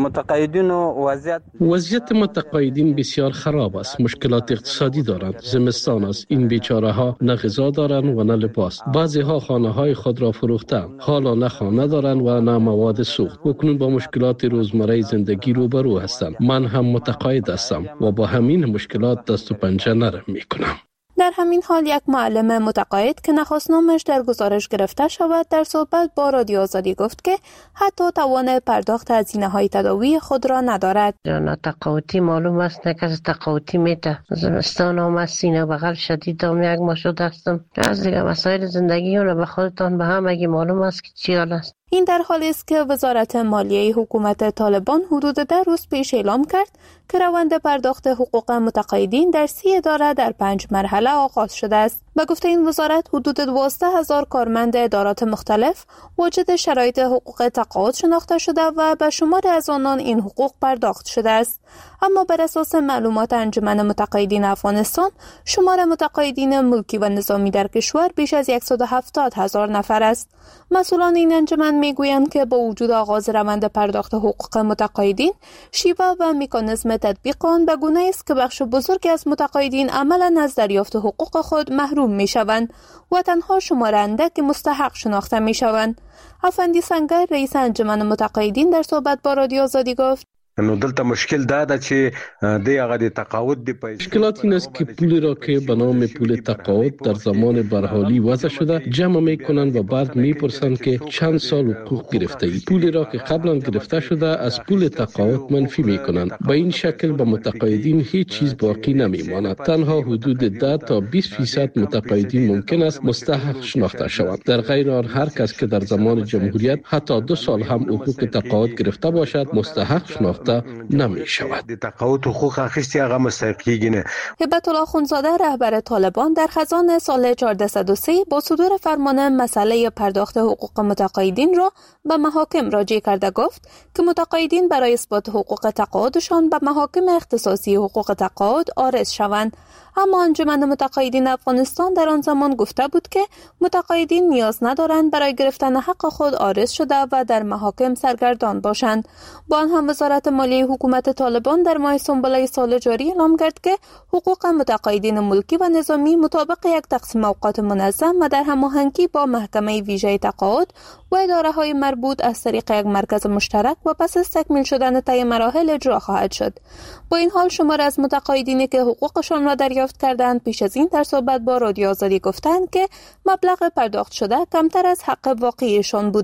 وضعیت وضعیت متقاعدین بسیار خراب است. مشکلات اقتصادی دارند. زمستان است. این بیچاره ها نه غذا دارند و نه لباس. بعضی ها خانه های خود را فروختند. حالا نه خانه دارند و نه مواد سوخت. اکنون با مشکلات روزمره زندگی روبرو هستند. من هم متقاعد هستم و با همین مشکلات دست و پنجه نرم میکنم. در همین حال یک معلم متقاعد که نخواست نامش در گزارش گرفته شود در صحبت با رادیو آزادی گفت که حتی توان پرداخت هزینه‌های تداوی خود را ندارد. نه تقاعدی معلوم است نه کسی تقاعدی میده. زمستان آمد سینه بغل شدید و یک ما شده هستم. از دیگه مسائل زندگی رو به خودتان به همگی معلوم است که چی حال است. این در حالی است که وزارت مالیه حکومت طالبان حدود ده روز پیش اعلام کرد که روند پرداخت حقوق متقاعدین در سی اداره در پنج مرحله آغاز شده است. به گفته این وزارت حدود دوازده هزار کارمند ادارات مختلف واجد شرایط حقوق تقاعد شناخته شده و به شمار از آنان این حقوق پرداخت شده است. اما بر اساس معلومات انجمن متقاعدین افغانستان شمار متقاعدین ملکی و نظامی در کشور بیش از صد و هفتاد هزار نفر است. مسئولان این انجمن میگویند که با وجود آغاز روند پرداخت حقوق متقاعدین شیوه و مکانیزم تطبیق آن به گونه است که بخش بزرگی از متقاعدین عملاً از دریافت حقوق خود محروم میشوند و تنها شمار اندک مستحق شناخته میشوند. افندی سنگر رئیس انجمن متقاعدین در صحبت با رادیو آزادی گفت نو دلته مشکل دا ده چې د هغه د تقاعد د پیسې مشکلات این است که پولی را که به نام پول تقاعد در زمان برحالی وضع شده جمع میکنند و بعد میپرسند که چند سال حقوق گرفته ای. پولی را که قبلا گرفته شده از پول تقاعد منفی میکنند. به این شکل به متقاعدین هیچ چیز باقی نمیماند. تنها حدود ده تا بیست فیصد متقاعدین ممکن است مستحق شناخته شوند. در غیر آن هر کس که در زمان جمهوریت حتی دو سال هم حقوق تقاعد گرفته باشد مستحق شناخته نمی شود. تقاعد حقوق اخیستی هغه مستحقیږي نه. هبت الله خونزاده رهبر طالبان در خزان سال چهارصد و سه با صدور فرمان مسئله پرداخت حقوق متقاعدین را به محاکم راجع کرده گفت که متقاعدین برای اثبات حقوق تقاعدشان به محاکم اختصاصی حقوق تقاعد عارض شوند. اما انجمن متقاعدین افغانستان در آن زمان گفته بود که متقاعدین نیاز ندارند برای گرفتن حق خود عارض شده و در محاکم سرگردان باشند. با آن هم وزارت مالیه حکومت طالبان در ماه سنبله سال جاری اعلام کرد که حقوق متقاعدین ملکی و نظامی مطابق یک تقسیم اوقات منظم و در هماهنگی با محکمه ویژه تقاعد و اداره های مربوط از طریق یک مرکز مشترک و پس از تکمیل شدن طی مراحل اجرا خواهد شد. با این حال شمار از متقاعدینی که حقوقشان را دریافت کردند پیش از این در صحبت با رادیو آزادی گفتند که مبلغ پرداخت شده کمتر از حق واقعیشان بوده است.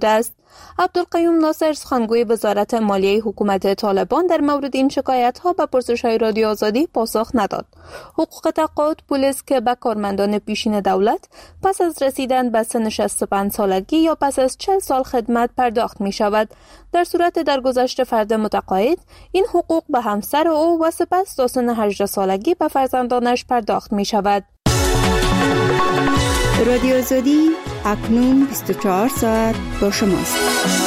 عبدالقیوم ناصر سخنگوی وزارت مالیه حکومت طالبان در مورد این شکایت‌ها به پرسش‌های رادیو آزادی پاسخ نداد. حقوق تقاعد پلیس که به کارمندان پیشین دولت پس از رسیدن به سن شصت و پنج سالگی یا پس از چهل سال خدمت پرداخت می شود. در صورت درگذشت فرد متقاعد این حقوق به همسر او و سپس تا سن هجده سالگی به فرزندانش پرداخت می شود. رادیو آزادی اکنون بیست و چهار ساعت با شماست.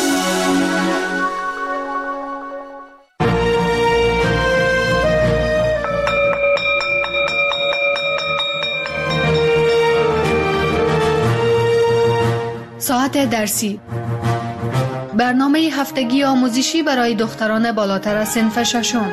ساعت درسی، برنامه هفتگی آموزشی برای دختران بالاتر از صنف ششم.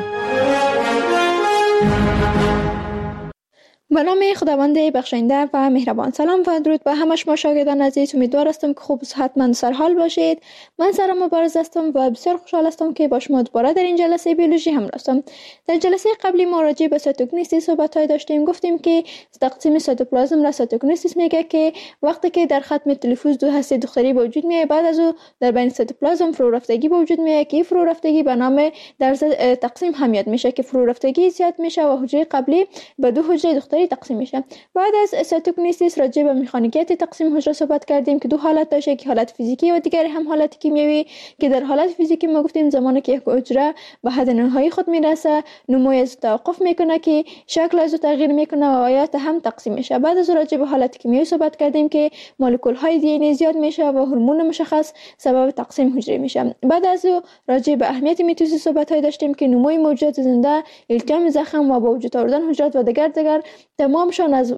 به نام خداوند بخشنده و مهربان. سلام و درود به همه شما شاگردان عزیز. امیدوار هستم که خوب و صحتمند سر حال باشید. من سارا مبارز هستم و بسیار خوشحال هستم که با شما دوباره در این جلسه بیولوژی همراه هستم. در جلسه قبلی ما راجع به سایتوکینیسیس صحبت‌های داشتیم. گفتیم که تقسیم سایتوپلازم را سایتوکینیسیس میگه که وقتی که در ختم تلفوز دو هسته دختری به وجود میاد، بعد از او در بین سایتوپلازم فرو رفتگی به وجود میاد که فرو رفتگی به نام در تقسیم همیت میشه که فرو رفتگی زیاد میشه و حجره قبلی به دو حجره دختری تقسیم میشه. بعد از سایتوکینیسیس راجع به مکانیکیت تقسیم حجره صحبت کردیم که دو حالت داشته، که حالت فیزیکی و دیگری هم حالت کیمیایی، که در حالت فیزیکی ما گفتیم زمانی که یک حجره به حد نهایی خود میرسه نموی از توقف میکنه که شکل از تغییر میکنه و آیات هم تقسیم میشه. بعد از راجع به حالت کیمیایی صحبت کردیم که مولکول های دی ان ای زیاد میشه و هورمون مشخص سبب تقسیم حجره میشه. بعد از راجع به اهمیت میتوسیس صحبت های داشتیم که نموی موجودات زنده، التیام زخم و با وجود آوردن حجرات و دیگر دیگر تمامشان از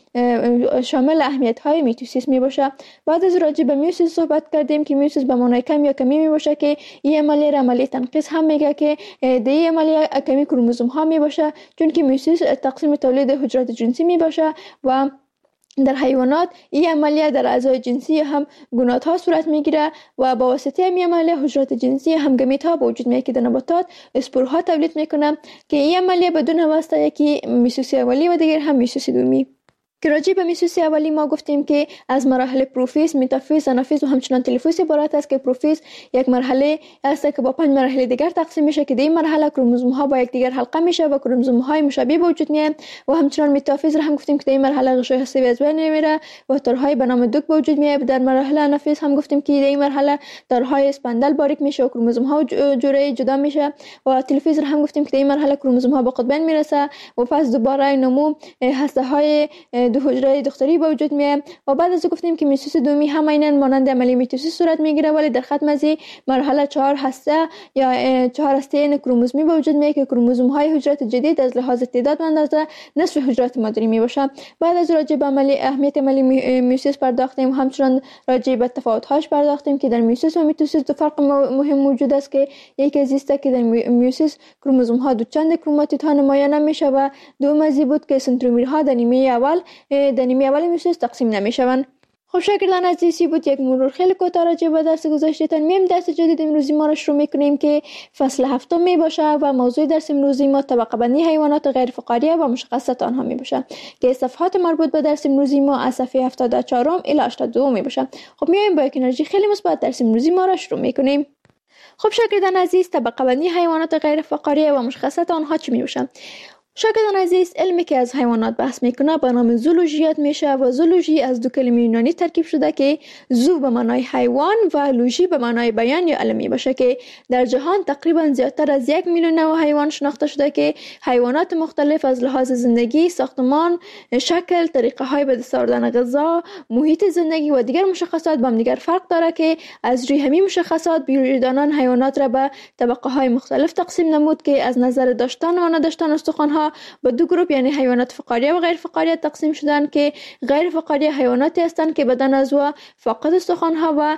شامل اهمیت های میتوسیس می باشه. بعد از راجع به میوسیس صحبت کردیم که میوسیس به معنای کم یا کمی می باشه که این عملیه را عملیه تنقیص هم میگه که در این عملیه کمی کروموزوم ها می باشه، چون که میوسیس تقسیم تولید حجرات جنسی می باشه و در حیوانات این عملیه در اعضای جنسی هم گونات ها صورت میگیره و با واسطه این عملیه حجرات جنسی هم گمیت ها به وجود میاد که در نباتات اسپورها تولید میکنه که این عملیه بدون واسطه یکی میوسیس اولی و دیگر هم میوسیس دومی. که راجع به میوسیس اولی ما گفتیم که از مراحل پروفیز، متافیز، آنافیز و همچنان تلفوز عبارت است که پروفیز یک مرحله است که با پنج مرحله دیگر تقسیم میشه که در این مرحله کروموزوم ها با یک دیگر حلقه میشه و کروموزوم های مشابه به وجود میاد و همچنان متافیز را هم گفتیم که در این مرحله غشای هسته‌ای از بین میره و تارهای به نام دوک به وجود میاد. در مرحله آنافیز هم گفتیم که در این مرحله تارهای اسپندل باریک میشه و کروموزوم ها جوره جدا میشه و تلفوز را هم گفتیم که در این مرحله کروموزوم ها به قطبین میرسه و پس دوباره نمو هسته های دو حجره دختری به وجود میاد و بعد از گفتیم که میوسیس دومی هم عیناً مانند عملیه میتوسیس صورت میگیره، ولی در ختم از مرحله چهار هسته یا چهار هسته کروموزومی به وجود میاد که کروموزوم های حجرات جدید از لحاظ تعداد و اندازه نصف حجرات مادری می باشه. بعد از راجع به عملی اهمیت عملیه میوسیس پرداختیم، همچنان راجع به تفاوت هاش پرداختیم که در میوسیس و میتوسیس دو فرق مهم موجود است که یکی از است که در میوسیس کروموزوم ها دو چند کروماتید ها نمایان نمیشه و دوم از بود که سنترومرها در نیمه اول در نیمه اول میوسیس تقسیم نمیشوند. خب شاگردان عزیزی بود یک مرور خیلی کوتاه راجع به درس گذشتهتان. میم درس جدید امروزی ما را شروع میکنیم که فصل هفتم می باشه و موضوع درس امروزی ما طبقه بندی حیوانات غیر فقاریه و مشخصات آنها می باشه که صفحات مربوط به درس امروزی ما از صفحه هفتاد و چهار الی هشتاد و دو می باشه. خب میایم با یک انرژی خیلی مثبت درس امروزی ما را شروع میکنیم. خب شاگردان عزیز، طبقه بندی حیوانات غیر فقاریه و مشخصات آنها چی می باشه؟ شاگردان عزیز، علمی که از حیوانات بحث میکنه به نام زولوژی یاد میشه و زولوژی از دو کلمه یونانی ترکیب شده که زو به معنای حیوان و لوژی به معنای بیان یا علم باشه که در جهان تقریبا زیادتر از یک میلیون نوع حیوان شناخته شده که حیوانات مختلف از لحاظ زندگی، ساختمان، شکل، طریقه های به دست آوردن غذا، محیط زندگی و دیگر مشخصات با هم دیگر فرق داره که از روی همین مشخصات بیولوژیدانان حیوانات را به طبقه های مختلف تقسیم نمود که از نظر داشتن و نداشتن استخوان ها به دو گروه یعنی حیوانات فقاریه و غیر فقاریه تقسیم شدن که غیر فقاریه حیواناتی هستند که بدن از و فاقد استخوان ها و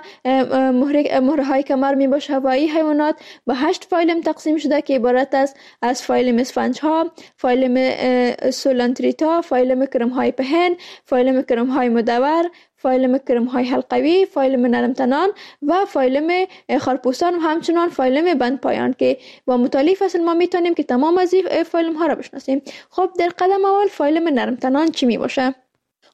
مهره های کمر می باشه و این حیوانات به هشت فایلم تقسیم شده که عبارت است از فایلم اسفنج ها، فایلم سولانتریتا، فایلم کرم های پهن، فایلم کرم های مدور، فایلم کرم های حلقوی، فایلم نرمتنان و فایلم خارپوستان و همچنان فایلم بند پایان که با مطالعه فصل ما میتونیم که تمام از این فایلم ها را بشناسیم. خب در قدم اول فایلم نرمتنان چی می باشه؟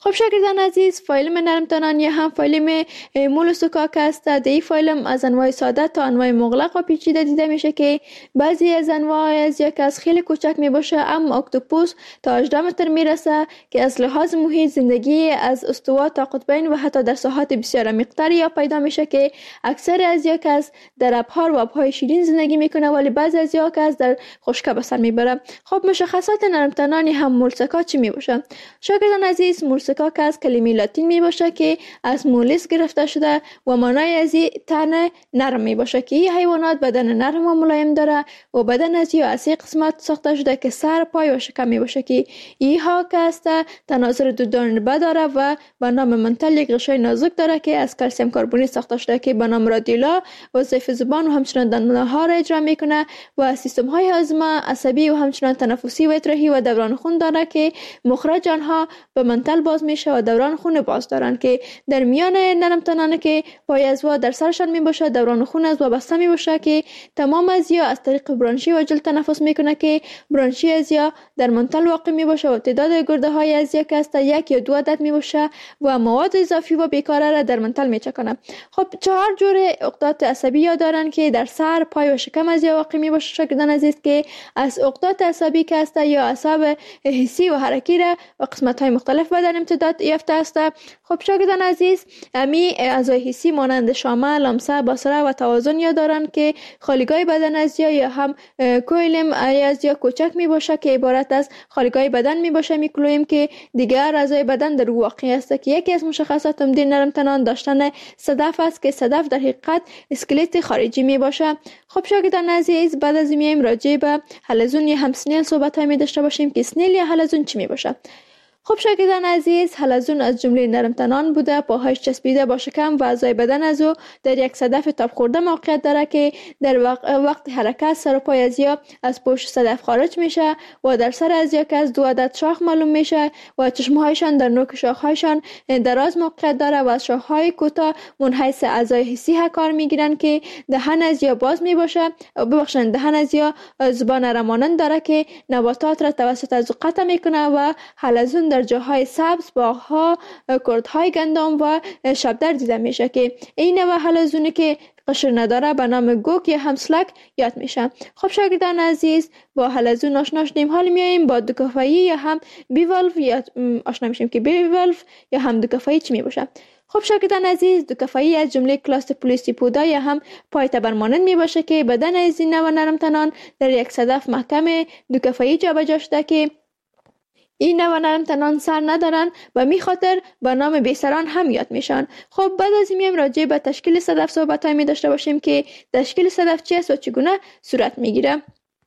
خب شاگردان عزیز، فایلم نرمتنان یا هم فایلم مولوسکاک است. در این فایلم از انواع ساده تا انواع مغلق و پیچیده دیده میشه که بعضی از انواع از یک از خیلی کوچک می باشه، اما اکتوپوس تا هجده متر میرسه که از لحاظ محیط زندگی از استوا تا قطبین و حتی در ساحات بسیار عمیق‌تر یا پیدا میشه که اکثر از یک از در ابحار و آبهای شیرین زندگی میکنه، ولی بعضی از یک از در خشکی به سر میبره. خب مشخصات نرمتنانی هم مولسکا چی می باشه؟ شاگردان عزیز، مولسکاک از کلمه لاتین می باشه که از مولس گرفته شده و معنای از این تن نرم می باشه که این حیوانات بدن نرم و ملایم داره و بدن از این از قسمت ساخته شده که سر، پای و شکم می باشه که اینها که است تناظر دو دانبه داره و به نام منتل یک غشای نازک داره که از کلسیم کربونی ساخته شده که به نام رادیولا وظایف زبان و همچنان دندانها را اجرا میکنه و سیستم های هاضمه، عصبی و همچنان تنفسی و ادراحی و دوران خون داره که مخرج آنها به منتل باز میشه و دوران خون باز دارن که در میان نرمتنان که پای از و در سرشان می باشه دوران خون از و بسته می باشه که تمام از یا از طریق برانشی و جلد تنفس میکنه که برانشی از یا در منتل واقع می باشه و تعداد گرده های از یک است یک یا دو عدد می باشه و مواد اضافی و بیکاره را در منتل می چکنه. خب چهار جور عقدات عصبی یا دارن که در سر، پای و شکم از یا واقع می باشه شاگردان عزیز که از عقدات عصبی که است یا اعصاب حسی و حرکی را و قسمت های مختلف بدن امتداد یافته است. خب شاگردان عزیز، امی اعضای حسی مانند شامه، لمسه، بصره و توازن یا دارن که خالیگاه بدن از یا یا هم کویلم از یا کوچک می باشه که عبارت از خالیگاه بدن می باشه. میکلویم که دیگر اعضای بدن در واقع است که یکی از مشخصات عمده نرمتنان داشتن صدف است که صدف در حقیقت اسکلت خارجی می باشه. خب شاگردان عزیز، بعد از میایم راجع به حلزون یا هم سنیل صحبت های می داشته باشیم که سنیل یا حلزون چی می باشه. خب شاگردان عزیز، حلزون از جمله نرمتنان بوده، پاهایش چسبیده با شکم و اعضای بدن از او در یک صدف تاب خورده موقعیت داره که در وقت, وقت حرکت سر و پای از یا از پشت صدف خارج میشه و در سر از یک از دو عدد شاخ معلوم میشه و چشمهایشان در نوک شاخهایشان دراز موقعیت داره و از شاخهای کوتاه منحیث اعضای حسی کار میگیرن که دهن از یا باز میباشه، ببخشید دهن از یا زبان رمانند داره که نباتات را توسط از قطع میکنه و حلزون در جاهای سبز، باغها، کردهای گندم و شبدر دیده میشه که این نوع حلزونی که قشر نداره به نام گوک یا همسلک یاد میشه. خب شاگردان عزیز، با حلزون آشنا شدیم، حال میاییم با دوکافایی یا هم بیوالف یا آشنا میشیم که بیوالف یا هم دوکافایی چی میباشه. خب شاگردان عزیز، دوکافایی از جمله کلاس پولیسی پودا یا هم پای تبرمانند می باشه که بدن از این نوع نرمتنان در یک صدف محکم دوکافایی جابجا شده که این نوع نرمتنان سر ندارن و می خاطر به نام بیسران هم یاد میشن. خب بعد از این میایم راجع به تشکیل صدف صحبت های می داشته باشیم که تشکیل صدف چی است و چگونه صورت میگیره.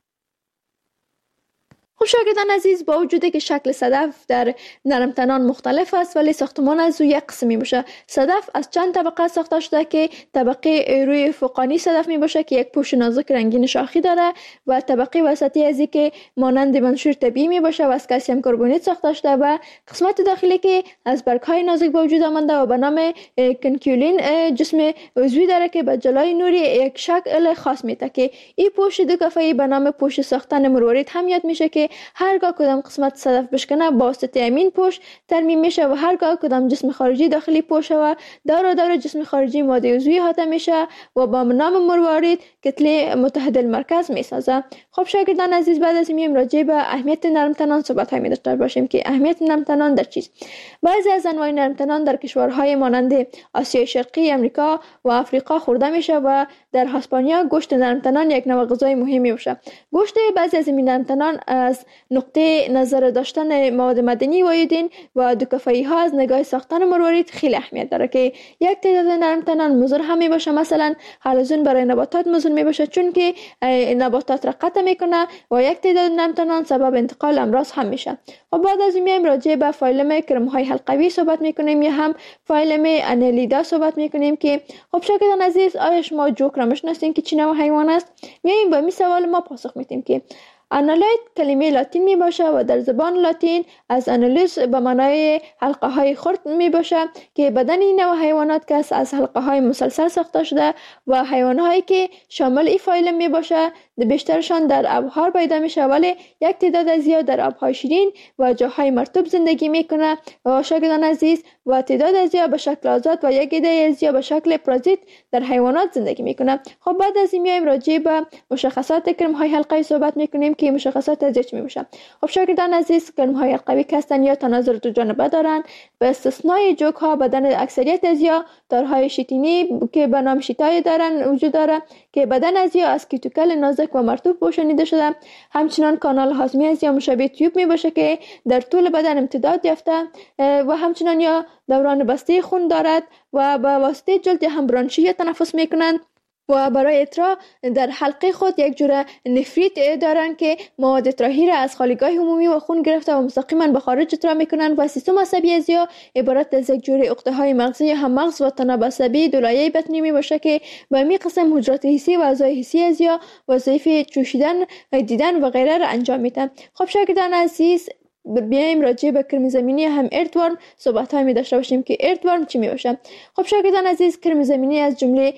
خب شاگردان عزیز، با وجودی که شکل صدف در نرمتنان مختلف است ولی ساختمان از او یک قسمی باشه. صدف از چند طبقه ساخته شده که طبقه روی فوقانی صدف می باشه که یک پوش نازک رنگین شاخی داره و طبقه وسطی از که مانند منشور طبیعی می باشه و از کلسیم کربونیت ساخته شده و قسمت داخلی که از برگ های نازک به وجود آمده و به نام کنکیولین جسم عضوی داره که به جلای نوری یک شکل خاص میده که این پوش دوکافایی به نام پوش ساختن مروارید هم یاد میشه که هرگاه کدام قسمت صدف بشکنه با واسطه امین پوش ترمیم میشه و هرگاه کدام جسم خارجی داخلی پوشه و دور و دور جسم خارجی ماده عضوی احاطه میشه و با نام مروارید کتله متحد المرکز میسازه. خب شاگردان عزیز، بعد از این راجع به اهمیت نرمتنان صحبت های داشته باشیم که اهمیت نرمتنان در چیست. بعضی از انواع نرمتنان در کشورهای مانند آسیای شرقی، امریکا و آفریقا خورده میشه و در اسپانیا گوشت نرمتنان یک نوع غذای مهمی باشه. گوشت بعضی از این نرمتنان از نقطه نظر داشتن مواد معدنی و ایودین و دوکافایی ها از نگاه ساختن مروارید خیلی اهمیت داره که یک تعداد نرمتنان مضر هم می باشه. مثلا حلزون برای نباتات مضر می باشه چون که نباتات را قطع میکنه و یک تعداد نرمتنان سبب انتقال امراض هم میشه. و بعد از این میایم راجع به فایلم کرم های حلقوی صحبت میکنیم یا هم فایلم انالیدا صحبت میکنیم که خب شاگردان عزیز، آیا شما جوک را میشناسین که چی نوع حیوان است؟ میایم با می سوال ما پاسخ میدیم که آنالایت کلمه لاتین می باشه و در زبان لاتین از آنالوس به معنای حلقه های خرد می باشه که بدن این نوع حیوانات که از حلقه های مسلسل ساخته شده و حیوان هایی که شامل این فایلم می باشه بیشترشان در آبها پیدا میشه، ولی یک تعداد زیاد در آبهای شیرین و جاهای مرطوب زندگی میکنه و شاگردان عزیز و تعداد زیاد به شکل آزاد و یک عده زیاد به شکل پرازیت در حیوانات زندگی میکنه. خب بعد از این میایم راجع به مشخصات کرم های حلقوی صحبت میکنیم که مشخصات از چی میباشن. خب شاگردان عزیز، کرم های حلقوی هستند یا تناظر دو جانبه دارند، به استثنای جوک ها بدن اکثریت از یا دارهای شیتینی که به نام شیتای دارن وجود داره که بدن از یا از کیتوکل نازک و مرطوب پوشانیده شده. همچنان کانال هاضمه از یا مشابه تیوب می باشه که در طول بدن امتداد یافته و همچنان یا دوران بسته خون دارد و به واسطه جلد هم برانشی یا تنفس می کنند و برای اطراح در حلقه خود یک جور نفریت دارن که مواد اطراحی را از خالیگاه عمومی و خون گرفته و مستقیما به خارج اطراح میکنن و سیستم عصبی از یا عبارت از یک جور عقده های مغزی هم مغز و تناب عصبی دو لایه بطنی می باشه که به می قسم حجرات حسی و اعضای حسی از یا وظایف چوشیدن، دیدن و غیره را انجام میدن. خب شاگردان عزیز، بیایم راجع به کرم زمینی هم اردورم صحبت های می داشته باشیم که اردورم چی می باشه. خب شاگردان عزیز، کرم زمینی از جمله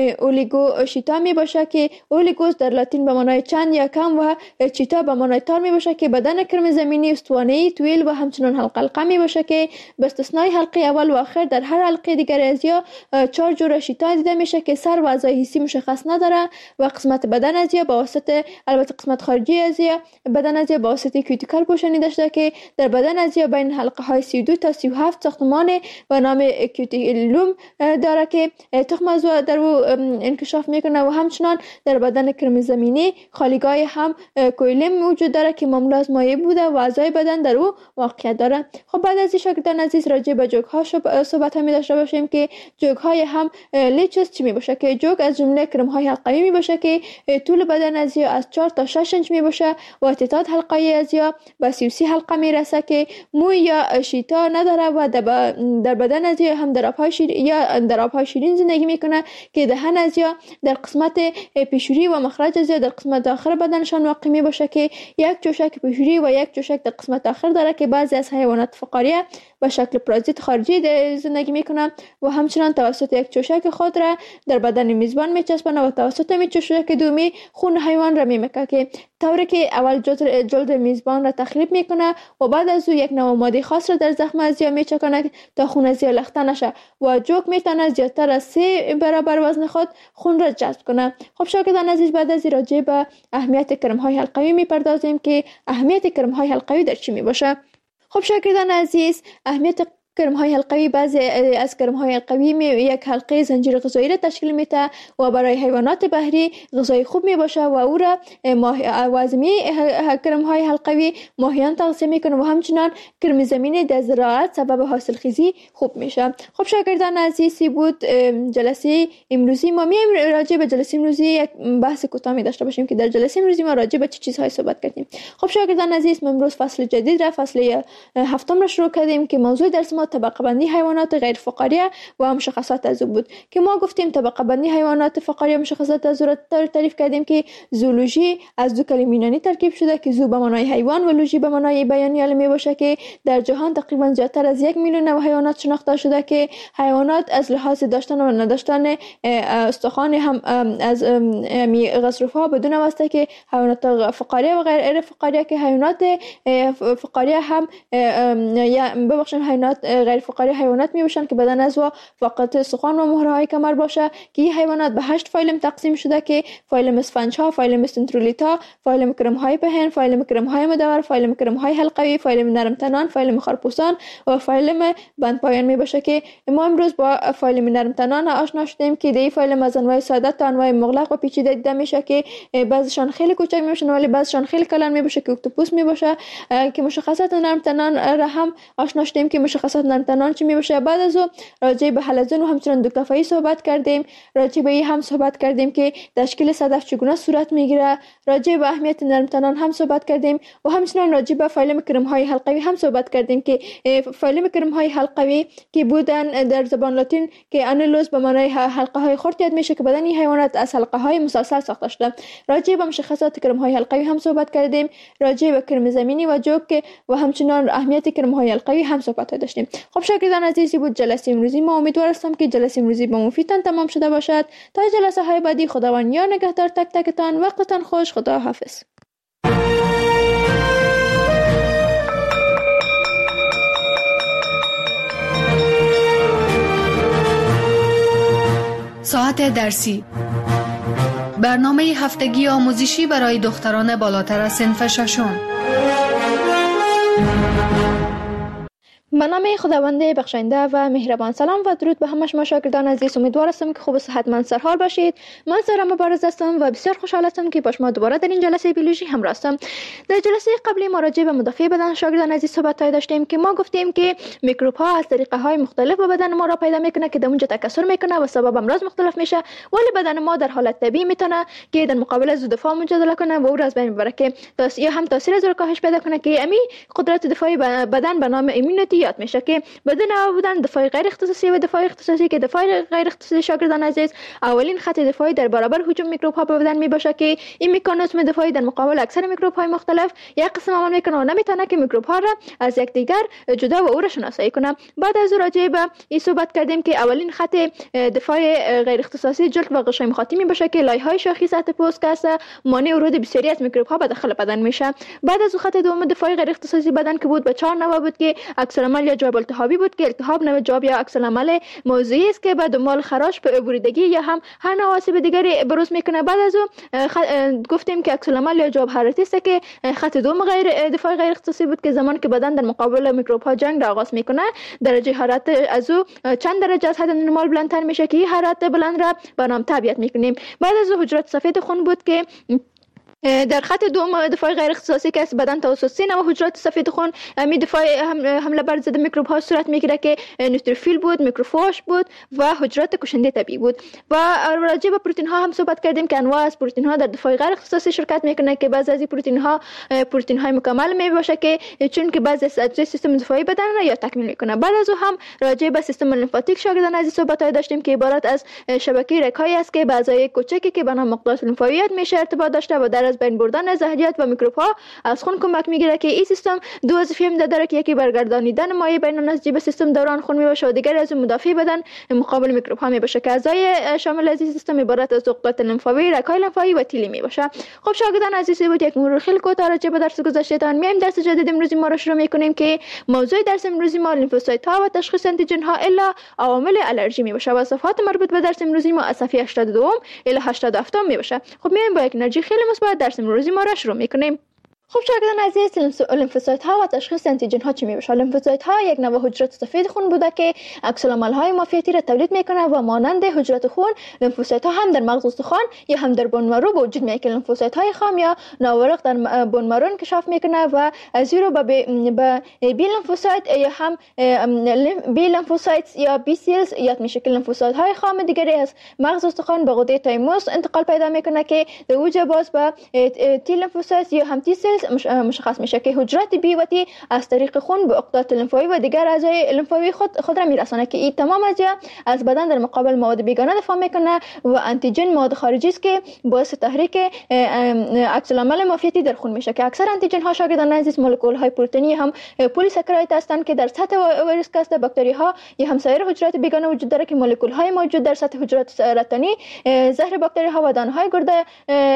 اولیگو شیتا می باشه که اولیگوس در لاتین به معنای چند یا کم و چیتا به معنای تار می باشه که بدن کرم زمینی استوانه‌ای طویل و همچنان حلقه حلقه می باشه که به استثنای حلقه اول و آخر در هر حلقه دیگر از یا چهار جور شیتا دیده میشه که سر و اعضای حسی مشخص نداره و قسمت بدن از یا با واسطه البته قسمت خارجی از یا بدن از یا با واسطه کیوتیکل پوشانیده شده که در بدن از یا بین حلقه های سی و دو تا سی و هفت ساختمان به نام کیوتیکولوم داره که تخم از در او انکشاف میکنه و همچنان در بدن کرم زمینی خالیگاه هم کویلم وجود داره که معمولا از مایع بوده و اعضای بدن در او واقعیت داره. خب بعد از این شاگردان عزیز راجع به جوک ها صحبت می داشته باشیم که جوک های هم لیچز چی می باشه که جوک از جمله کرم های حلقوی می باشه که طول بدن از یا از چهار تا شش انچ می باشه و تعداد حلقه از یا به سی و سی حلقه می رسه که موی یا شیتا نداره و در بدن از یا هم در آبهای شیرین یا در آبهای شیرین زندگی میکنه که دهن از یا در قسمت پیشوری و مخرج از یا در قسمت آخر بدنشان واقع می باشه که یک جوشک پیشوری و یک جوشک در قسمت آخر داره که بعضی از حیوانات فقاریه به شکل پرازیت خارجی زندگی میکنه و همچنان توسط یک چوشک خود را در بدن میزبان میچسبانه و توسط می چوشک دومی خون حیوان را میمکه که طوری که اول جلد میزبان را تخریب میکنه و بعد از او یک نوع ماده خاص را در زخم از یا میچکنه تا خون از یا لخته نشه و جوک میتونه زیادتر از سه برابر وزن خود خون را جذب کنه. خب شاگردان عزیز، بعد از راجع به اهمیت کرم های حلقوی میپردازیم که اهمیت کرم های حلقوی در چی میباشه. خب شاگردان عزیز، اهمیت کرم های حلقوی بعضی از کرم های حلقوی می یک حلقه زنجیر غذایی را تشکیل میده و برای حیوانات بحری غذای خوب می باشه و او را وازمی کرم های حلقوی ماهیان تغذیه میکنه و همچنان کرم زمینی در زراعت سبب حاصل خیزی خوب میشه. خب شاگردان عزیزی بود جلسه امروزی ما. میایم راجع به جلسه امروزی یک بحث کوتاه می داشته باشیم که در جلسه امروزی ما راجع به چه چیزهای صحبت کردیم. خب شاگردان عزیز، ما امروز فصل جدید را فصل هفتم را شروع کردیم که موضوع درس ما طبقه بندی حیوانات غیر فقاریه و مشخصات از او بود که ما گفتیم طبقه بندی حیوانات فقاریه مشخصات از او را تعریف کردیم که زولوژی از دو کلمه یونانی ترکیب شده که زو به معنای حیوان و لوژی به معنای بیانی علمی باشه که در جهان تقریبا زیادتر از یک میلیون نوع حیوانات شناخته شده که حیوانات از لحاظ داشتن و نداشتن استخوان هم از غضروفها بدون واسطه که حیوانات فقاریه و غیر فقاریه که حیوانات فقاریه هم یا ببخشید حیوانات غیر فقاری حیوانات می باشند که بدن از و فقط استخوان و مهره های کمر باشه که این حیوانات به هشت فایلم تقسیم شده که فایلم اسفنج ها، فایلم سنترولیتا، فایلم کرم های پهن، فایلم کرم های مدور، فایلم کرم های حلقوی، فایلم نرم تنان، فایلم خارپوسان و فایلم بند پایان می باشه که ما امروز با فایلم نرم تنان آشنا شدیم که دی فایلم از انواع ساده تا انواع مغلق و پیچیده دیده میشه که بعضیشان خیلی کوچک می باشن ولی بعضیشان خیلی کلان می باشه که اکتوپوس می باشه که مشخصات نرم تنان را هم آشنا شدیم که مشخصات نرمتنان چی میباشه. بعد از او راجع به حلزون و همچنان دوکتافایی صحبت کردیم. راجع به این هم صحبت کردیم که تشکیل صدف چگونه صورت میگیره. راجع به اهمیت نرمتنان هم صحبت کردیم و همچنان راجع به فایلم کرم های حلقوی هم صحبت کردیم که فایلم کرم های حلقوی که بودن در زبان لاتین که انیلوس به معنای حلقه های خرد یاد میشه که بدن این حیوانات از حلقه های مسلسل ساخته شده. راجع به مشخصات کرم های حلقوی هم صحبت کردیم. راجع به کرم زمینی و جوک و همچنان اهمیت کرم های حلقوی هم صحبت داشتیم. خب شاگردان عزیزی بود جلسه امروزی ما. امیدوار هستم که جلسه امروزی به مفیدتان تمام شده باشد. تا جلسه های بعدی خداوند یار نگهدار تک تکتان. وقتتان خوش. خدا حافظ. ساعت درسی، برنامه هفتگی آموزشی برای دختران بالاتر از صنف ششم. به نام خداوند بخشنده و مهربان. سلام و درود به همه شما شاگردان عزیز. امیدوار هستم که خوب و صحتمند سرحال باشید. من سارا مبارز هستم و بسیار خوشحال هستم که با شما دوباره در این جلسه بیولوژی همراه هستم. در جلسه قبلی ما راجع به مدافع بدن شاگردان عزیز صحبت داشتیم که ما گفتیم که میکروب ها از طریقه های مختلف به بدن ما را پیدا میکنه که در اونجا تکثر میکنه و سبب امراض مختلف میشه، ولی بدن ما در حالت طبیعی میتونه که در مقابل از دفاع مجادله کنه و او را از بین ببره که تاثیر هم تاثیر از کاهش پیدا کنه که امی قدرت دفاعی بدن به نام ایمونیتی یاد میشه که بدون بودن دفاع غیر اختصاصی و دفاع اختصاصی که دفاع غیر اختصاصی شاگردان عزیز اولین خط دفاعی در برابر هجوم میکروب ها به بدن می باشه که این مکانیزم دفاعی در مقابل اکثر میکروب های مختلف یک قسم عمل میکنه و نمیتونه که میکروب ها را از یکدیگر جدا و او را شناسایی کنه. بعد از راجع به این صحبت کردیم که اولین خط دفاع غیر اختصاصی جلد و غشای مخاطی می باشه که لایه های شاخی سطح پوست که مانع ورود بسیاری از میکروب ها به داخل بدن میشه. بعد از خط دوم دفاع غیر اختصاصی بدن که بود به چهار نوع بود که عکس العمل یا جواب التهابی بود که التهاب نوع جواب یا عکس العمل موضعی است که به دنبال خراش به بریدگی یا هم هر نوع آسیب دیگری بروز میکنه. بعد از او گفتیم که عکس العمل یا جواب حرارتی است که خط دوم غیر دفاع غیر اختصاصی بود که زمان که بدن در مقابل میکروب ها جنگ را آغاز میکنه درجه حرارت از او چند درجه از حد نرمال بلندتر میشه که این حرارت بلند را به نام طبیعت میکنیم. بعد از او حجرات سفید خون بود که در خط دوم دفاع غیر اختصاصی که از بدن توسط سه نوع حجرات سفید خون می دفاع حمله بر ضد میکروب ها صورت میگیره که نوتروفیل بود، میکروفاژ بود و حجرات کشنده طبیعی بود. و راجع به پروتئین ها هم صحبت کردیم که انواع از پروتئین ها در دفاع غیر اختصاصی شرکت میکنه که بعضی از این پروتئین ها پروتئین های مکمل می باشه که چون که بعضی از اجزای سیستم دفاعی بدن را یا تکمیل میکنه. بعد از او هم راجع به سیستم لیمفاتیک شاگردان عزیز صحبت داشتیم که عبارت از شبکه رگ‌هایی است که بعضای کوچکی که به نام مقطعات لیمفاویت میشه ارتباط داشته و در از بین بردن زهریات و میکروب ها از خون کمک میگیره که این سیستم دو وظیفه هم داره که یکی برگردانیدن مایع بین نسجی سیستم دوران خون میباشه و دیگر از مدافع بدن مقابل میکروب ها میباشه که اعضای شامل از این سیستم عبارت از عقدات لیمفاوی، رگ‌های لیمفاوی و تیلی میباشه. خب شاگردان عزیز بود یک مرور خیلی کوتاه راجع به درس گذشتهتان میایم درس جدید امروزی ما رو شروع میکنیم که موضوع درس امروزی ما لیمفوسایت ها و تشخیص آنتیژن ها الا عوامل آلرژی میباشه و صفحات مربوط به درس امروزی ما از صفحه هشتاد و دو الی هشتاد و هفت میباشه. خب میایم با یک انرژی خیلی مثبت درس امروزی ما رو شروع میکنیم. خب شاگردان عزیز لیمفوسایت ها و تشخیص آنتیژن ها چی میباشه؟ لیمفوسایت ها یک نوع حجرات سفید خون بوده که عکس العمل های معافیتی را تولید میکنه و مانند حجرات خون لیمفوسایت ها هم در مغز استخوان یا هم در بون مرو به وجود میاد که لیمفوسایت های خام یا ناورق در بون مرو انکشاف میکنه و از این رو به بی لیمفوسایت یا هم بی لیمفوسایت یا بی سیلز یاد میشه که لیمفوسایت های خام دیگری از مغز استخوان به غده تایموس انتقال پیدا میکنه که در اوج باز به تی لیمفوسایت یا هم تی مشخص میشه که حجرات بی و تی از طریق خون به عقدات لیمفاوی و دیگر اعضای لیمفاوی خود خود را میرسانه که این تمام اجزا از بدن در مقابل مواد بیگانه دفاع میکنه و آنتیژن مواد خارجی است که باعث تحریک عکس العمل معافیتی در خون میشه که اکثر آنتیژن ها شاگردان عزیز مولکول های پروتئینی هم پلی ساکراید هستند که در سطح ویروس کاست باکتری ها یا هم سایر حجرات بیگانه وجود داره که مولکول های موجود در سطح حجرات سرطانی زهر باکتری ها و دانه های گرده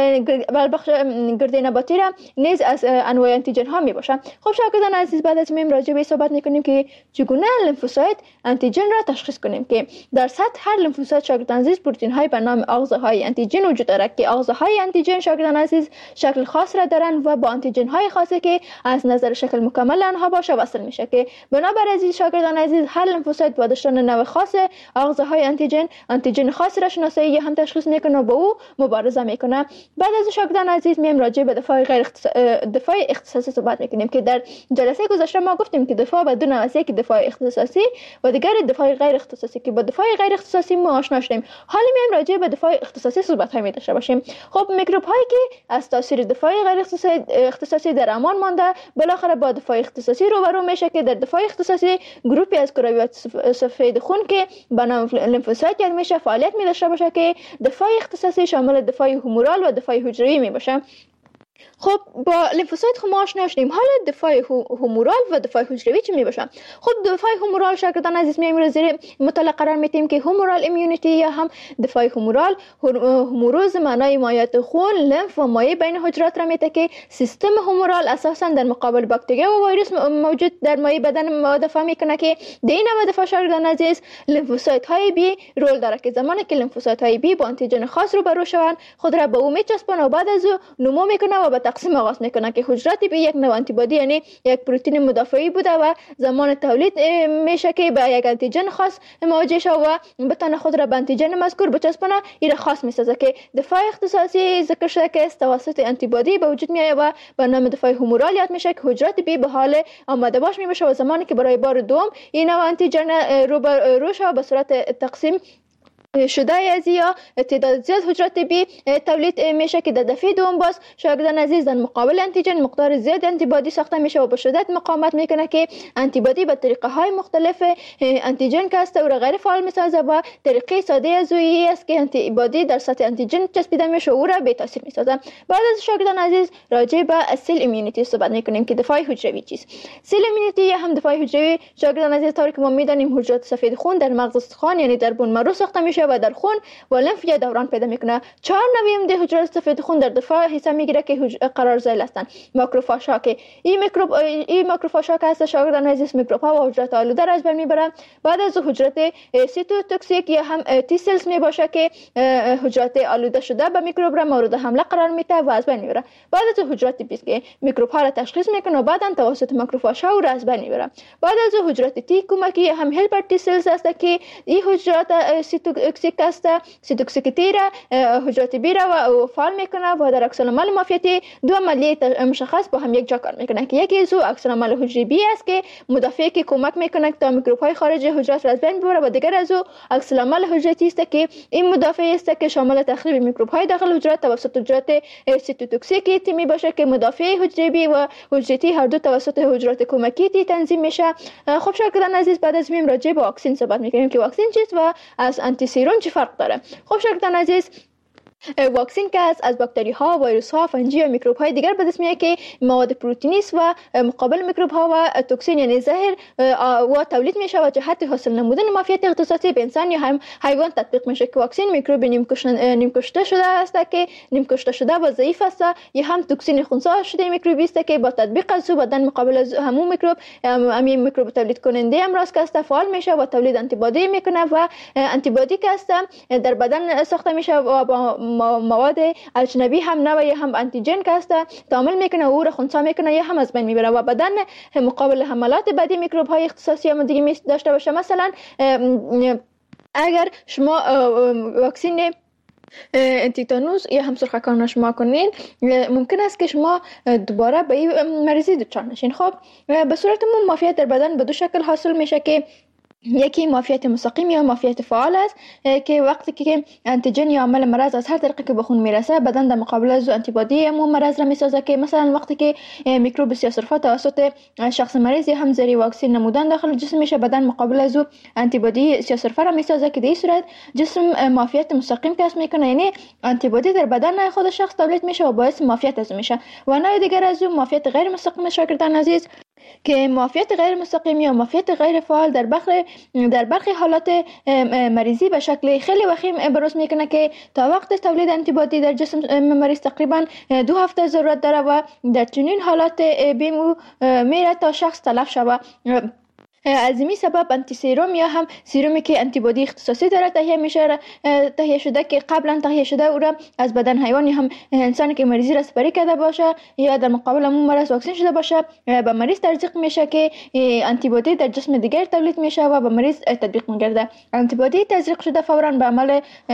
بخش گرده نباتی را نیز از انواع آنتیژن ها می باشه. خب شاگردان عزیز بعد از میم راجع به صحبت میکنیم که چگونه لیمفوسایت آنتیژن را تشخیص کنیم که در سطح هر لیمفوسایت شاگردان عزیز پروتئین های به نام آغازه های آنتیژن وجود دارد که آغازه های آنتیژن شاگردان عزیز شکل خاص را دارند و با آنتیژن های خاصی که از نظر شکل مکمل آنها باشه وصل میشه که بنابر عزیز شاگردان عزیز هر لیمفوسایت با داشتن نوع خاص آغازه های آنتیژن آنتیژن خاصی را شناسایی یا هم تشخیص میکنه و با او مبارزه میکنه. بعد از شاگردان عزیز میم راجع به دفاع غیر دفاع اختصاصی صحبت میکنیم که در جلسه گذشته ما گفتیم که دفاع به دو نوع است، که دفاع اختصاصی و دیگر دفاع غیر اختصاصی، که با دفاع غیر اختصاصی ما آشنا شدیم. حالا میایم راجع به دفاع اختصاصی صحبت های داشته باشیم. خب میکروب هایی که از تاثیر دفاع غیر اختصاصی در امان مانده بالاخره با دفاع اختصاصی روبرو میشه که در دفاع اختصاصی گروپی از کرویات سفید خون که به نام لیمفوسایت یاد میشه فعالیت می داشته باشه که دفاع اختصاصی شامل دفاع هومورال و دفاع حجروی می باشه. خب با لیمفوسایت خب ما آشنا شدیم. حالا دفاع هومورال و دفاع حجروی چی می باشه؟ خب دفاع هومورال شاگردان عزیز میایم رو زیر مطالعه قرار میدیم که هومورال ایمیونیتی یا هم دفاع هومورال هوموروز معنای مایعات خون، لمف و مایع بین حجرات را میده که سیستم هومورال اساسا در مقابل باکتریا و ویروس موجود در مایع بدن دفاع میکنه که در این نوع دفاع شاگردان عزیز لیمفوسایت های بی رول داره که زمانی که لیمفوسایت های بی با آنتیژن خاص رو برو شوند خود را به او میچسبونه و بعد از او نمو میکنه و به تقسیم آغاز میکنه که حجرات بی یک نوع آنتیبادی یعنی یک پروتئین مدافعی بوده و زمان تولید میشه که به یک آنتیژن خاص مواجه شود و بتونه خود را به آنتیژن مذکور بچسبونه. این خاص میسازه که دفاع اختصاصی ذکر شده که توسط آنتیبادی به وجود میاد و به نام دفاع هومورال یاد میشه که حجرات بی به حال آماده باش میشه و زمانی که برای بار دوم این نوع آنتیژن رو روش به صورت تقسیم شده از یا تعداد زیاد حجرات بی تولید میشه که در دفعه دوم باز شاگردان عزیز در مقابل آنتیژن مقدار زیاد آنتیبادی ساخته میشه و به شدت مقاومت میکنه که آنتیبادی به طریقه های مختلف آنتیژن که است او را غیر فعال میسازه و طریقه ساده از اویی است که آنتیبادی در سطح آنتیژن چسبیده میشه و او را بی تاثیر میسازه. بعد از شاگردان عزیز راجع به سیل ایمیونیتی صحبت میکنیم که دفاع حجروی چیست. سیل ایمیونیتی یا هم دفاع حجروی شاگردان عزیز طوری که ما میدانیم حجرات سفید خون در مغز استخوان یعنی در بون مرو ساخته میشه و در خون و لنف یا دوران پیدا میکنه. چهار نوع ده حجرات سفید خون در دفاع حصه میگیره که قرار ذیل هستند. ماکروفاژ ها که این میکروب این ماکروفاژ ها که هست شاگردان عزیز میکروب ها و حجرات آلوده را از بین میبرن. بعد از حجرات سیتوتوکسیک یا هم تی سلز میباشه که حجرات آلوده شده به میکروب را مورد حمله قرار میده و از بین میبره. بعد از حجرات بیست که میکروب ها را تشخیص میکنه و بعدا توسط ماکروفاژ ها را از بین میبره. بعد از حجرات تی کمکی هم هلپر تی سلز هست که این حجرات سیتوتوکسیک است سیتوکسیکیتی را حجرات بی را و فعال میکنه و در عکس العمل مافیتی دو عملیه مشخص با هم یک جا کار میکنه که یکی از عکس العمل حجره بی است که مدافعی که کمک میکنه تا میکروب های خارج حجرات را از بین ببره و دیگر از عکس العمل حجرتی است که این مدافعی است که شامل تخریب میکروب های داخل حجرات توسط حجرات سیتوتوکسیک تی میباشه که مدافع حجره بی و حجرتی هر دو توسط حجرات کمکی تی تنظیم میشه. خب شاگردان عزیز بعد از میم راجع به واکسن صحبت میکنیم که واکسن چیست و از آنتی سیرون چه فرق داره. خب شاگردان عزیز واکسن که از باکتری ها، ویروس ها، فنجی و میکروب های دیگر به دست میاد که مواد پروتئینی است و مقابل میکروب ها و توکسین یعنی زهر و تولید میشه و جهت حاصل نمودن مافیت اختصاصی به انسان یا هم حیوان تطبیق میشه که واکسن میکروب نیم کشته شده است که نیم کشته شده و ضعیف است یا هم توکسین خنثی شده میکروبی است که با تطبیق از بدن مقابل از همون میکروب همین میکروب تولید کننده امراض که است فعال میشه و تولید آنتی بادی میکنه و آنتی بادی که است در بدن ساخته میشه و با مواد اجنبی هم نوعی هم آنتیژن که است تعامل میکنه و او را خنثی میکنه یا هم از بین میبره و بدن مقابل حملات بعدی میکروب های اختصاصی یا دیگه داشته باشه. مثلا اگر شما واکسن تیتانوس یا هم سرخکان شما کنین ممکن است که شما دوباره به این مریضی دچار نشین. خب به صورت عموم مافیت در بدن به دو شکل حاصل میشه که یکی مافیت مستقیم یا مافیت فعال است که وقتی که آنتیژن یا عامل مرض از هر طریقی که به خون میرسه بدن در مقابل از آنتیبادی همون مرض را میسازه که مثلا وقتی که میکروب سیاه‌سرفه توسط شخص مریض یا هم زیر واکسن نمودن داخل جسم میشه بدن مقابل از آنتیبادی سیاه‌سرفه را میسازه که در این صورت جسم مافیت مستقیم کسب میکنه یعنی آنتیبادی در بدن خود شخص تولید میشه و باعث مافیت از میشه. و نوع دیگر از مافیت غیر مستقیم شاگردان عزیز که مافیت غیر مستقیم یا مافیت غیر فعال در برخی در برخی حالات مریضی به شکل خیلی وخیم بروز میکنه که تا وقت تولید آنتیبادی در جسم مریض تقریبا دو هفته ضرورت داره و در چنین حالات بیمو میره تا شخص تلف شود. از این سبب آنتی سیروم یا هم سیرومی که آنتیبادی اختصاصی داره تهیه میشه تهیه شده که قبلا تهیه شده او را از بدن حیوان یا هم انسانی که مریضی را سپری کرده باشه یا در مقابل همون مرض واکسن شده باشه به مریض تزریق میشه که آنتیبادی در جسم دیگر تولید میشه و به مریض تطبیق میگرده. آنتیبادی تزریق شده فورا به عمل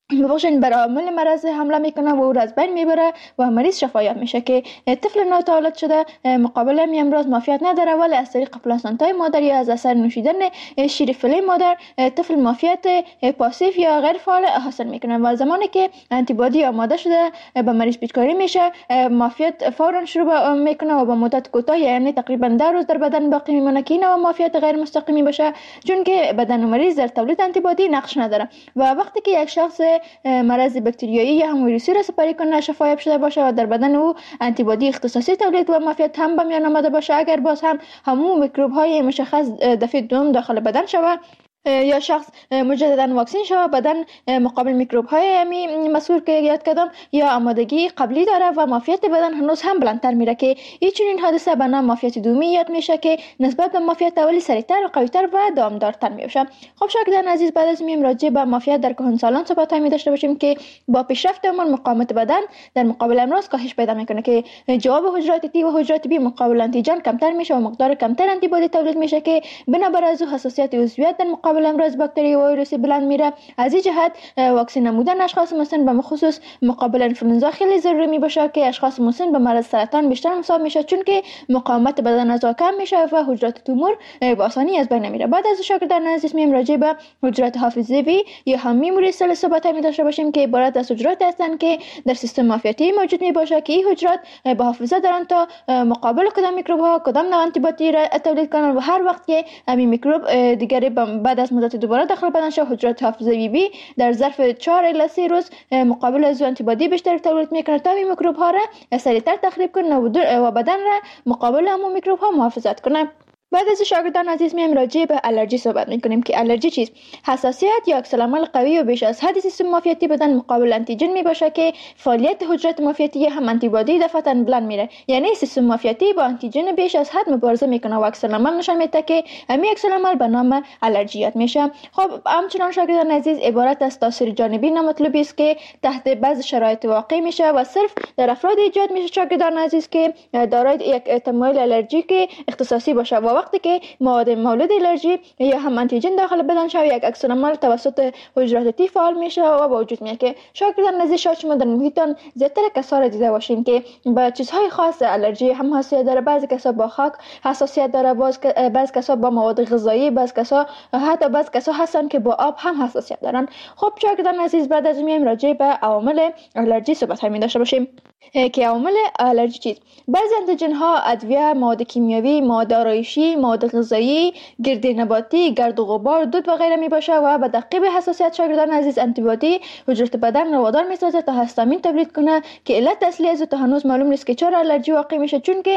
ببخشید بر عامل مرض حمله میکنه و او را از بین میبره و مریض شفایاب میشه که طفل ناتولد شده مقابل می امراض معافیت نداره، ولی از طریق پلاسنتای مادر یا از اثر نوشیدن شیر فیله مادر طفل معافیت پاسیو یا غیر فعال حاصل میکنه و زمانی که آنتی بادی آماده شده به مریض پیچکاری میشه معافیت فورا شروع میکنه و با مدت کوتاه یعنی تقریبا ده روز در بدن باقی میمونه که این معافیت غیر مستقیمی باشه، چون که بدن مریض در تولید آنتی بادی نقش نداره و وقتی که یک شخص مرض باکتریایی یا هم ویروسی را سپری کنه شفایاب شده باشه و در بدن او آنتی بادی اختصاصی تولید و معافیت هم به میان آمده باشه، اگر باز هم همون میکروب های مشخص دفعه دوم داخل بدن شود یا شخص مجددا واکسین شود بدن مقابل میکروب های مسئول که یاد کردم یا آمادگی قبلی داره و معافیت بدن هنوز هم بلندتر میره که هیچ این حادثه به نام معافیت دومی یاد میشه که نسبت به معافیت اولی سریعتر و قویتر و دامدارتر میشه. خب شاگردان عزیز، بعد از میم راجع به معافیت در کهنسالان صحبت می داشته باشیم که با پیشرفت عمر مقاومت بدن در مقابل امراض کاهش پیدا میکنه که جواب حجرات تی و حجرات بی مقابل آنتیجن کمتر میشه و مقدار کمتر آنتی بادی تولید میشه که بنابر از حساسیت عضویت در مقابل امراض باکتری و ویروسی بلند میره. از این جهت واکسین نمودن اشخاص مسن به خصوص مقابل انفلوئنزا خیلی ضروری می باشه که اشخاص مسن به مرض سرطان بیشتر مصاب میشه، چون که مقاومت بدن از کم میشه و حجرات تومور به آسانی از بین نمیره. بعد از شاگردان عزیز میم راجع به حجرات حافظه‌ای یا هم میموری سل صحبت می داشته باشیم که عبارت از حجرات هستند که در سیستم معافیتی موجود می باشه که این حجرات به حافظه دارن تا مقابل کدام میکروب ها کدام نوع آنتی بادی را تولید کنن و هر وقت که همین میکروب دیگری بعد از مدت دوباره داخل بدن شد حجرات حافظه‌ای بی در ظرف چهار الی سه روز مقابل از آنتی بادی بیشتر تولید میکنه تا این میکروب ها را سریعتر تخریب کنه و بدن را مقابل همون میکروب ها محافظت کنه. بعد از شاگردان عزیز میم راجع به الرژی صحبت میکنیم که الرژی چیست؟ حساسیت یا عکس‌العمل قوی و بیش از حد سیستم معافیتی بدن مقابل آنتیجن می باشه که فعالیت حجرات معافیتی هم آنتی بادی دفعتاً بلند میره، یعنی سیستم معافیتی با آنتیجن بیش از حد مبارزه میکنه و عکس‌العمل نشان میده که همین عکس‌العمل به نام الرژیات میشه. خب همچنان شاگردان عزیز عبارت از تاثیر جانبی نامطلوبی است که تحت بعض شرایط واقع میشه و صرف در افراد ایجاد میشه شاگردان عزیز که دارای یک تمایل الرژیک اختصاصی باشه و وقتی که مواد مولد الرژی یا هم آنتیجن داخل بدن شود یک عکس‌العمل توسط حجرات تی فعال میشه و با وجود میاد که شاگردان عزیز شاید شما در محیطتان زیادتر کسا را دیده باشین که با چیزهای خاص الرژی هم حساسیت داره، بعضی کسا با خاک حساسیت داره، بعضی کسا با مواد غذایی، بعضی کسا حتی بعضی کسا هستن که با آب هم حساسیت دارن. خب شاگردان عزیز بعد از میایم راجع به عوامل الرژی صحبت می داشته باشیم که عوامل الرژی چیست؟ بعضی آنتیژن ها، ادویه، مواد کیمیاوی، مواد آرایشی، مواد غذایی، گرد نباتی، گرد و غبار، دود و غیره می باشه و به دقیق حساسیت شاگردان عزیز آنتی بادی حجرات بدن رو وادار می سازه تا هستامین تولید کنه که علت اصلی از تا هنوز معلوم نیست که چرا الرژی واقع میشه، چون که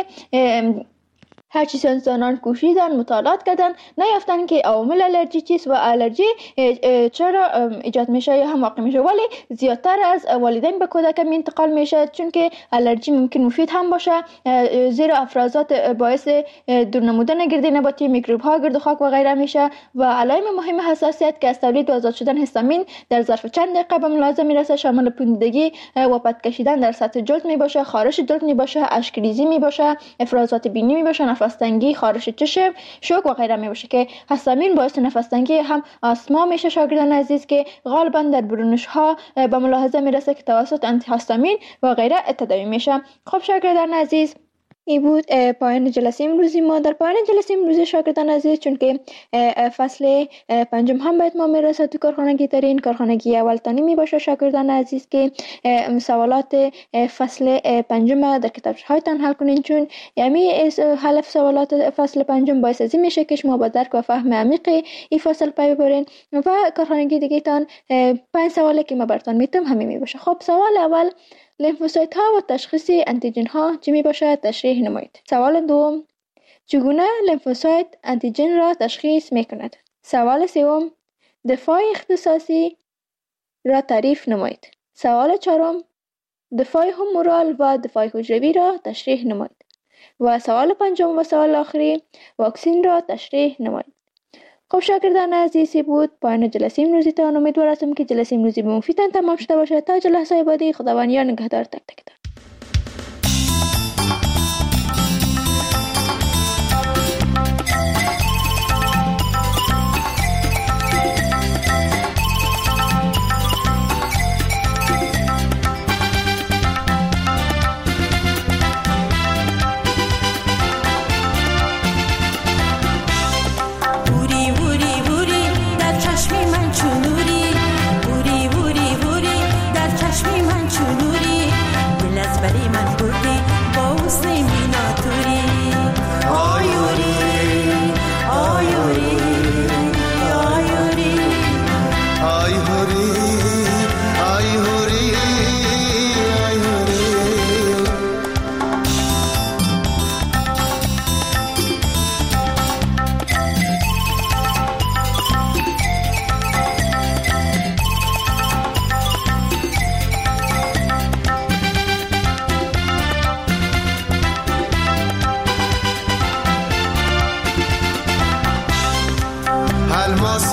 هرچی ساینسدانان کوشیدن مطالعات کردن نیافتن که عوامل الرژی چیست و الرژی چرا ایجاد میشه یا هم واقع میشه، ولی زیادتر از والدین به کودک انتقال میشه، چون که الرژی ممکن مفید هم باشه زیرا افرازات باعث دور نمودن گرد نباتی، میکروب ها، گرد و خاک و غیره میشه و علائم مهم حساسیت که از تولید و آزاد شدن هیستامین در ظرف چند دقیقه به ملاحظه میرسه شامل پوندگی و پد کشیدن در سطح جلد می باشه، خارش جلد می باشه، اشک ریزی می باشه، افرازات بینی می باشه، نفس تنگی، خارش چشم، شوک و غیره می باشه که هیستامین باعث نفس تنگی هم آسما میشه شاگردان عزیز که غالبا در برونش ها به ملاحظه میرسه که توسط آنتی هیستامین و غیره تداوی میشه. خب شاگردان عزیز این بود پایان جلسه امروزی ما. در پایان جلسه امروزی شاگردان عزیز چون که فصل پنجم هم باید ما میرسه تو کارخانگی ترین کارخانگی اول تانی می باشه شاگردان عزیز که سوالات فصل پنجم در کتاب هایتان حل کنین، چون یعنی حل سوالات فصل پنجم باعث از این میشه که شما با درک و فهم عمیق این فصل پی ببرین و کارخانگی دیگه تان پنج سوالی که ما براتون میتونم همین می باشه. خب سوال اول، لیمفوسایت ها و تشخیص انتیجن ها چی می باشد؟ تشریح نمایید. سوال دوم، چگونه لیمفوسایت انتیجن را تشخیص می کند؟ سوال سوم، دفاع اختصاصی را تعریف نمایید. سوال چهارم، دفاع هومورال و دفاع حجروی را تشریح نمایید. و سوال پنجم و سوال آخری، واکسین را تشریح نمایید. خب شاگردان عزیزی بود پایان جلسه امروزی تان. امیدوار هستم که جلسه امروزی به مفیدتان تمام شده باشه. تا جلسه بعدی خداوند یار نگهدار تک تک.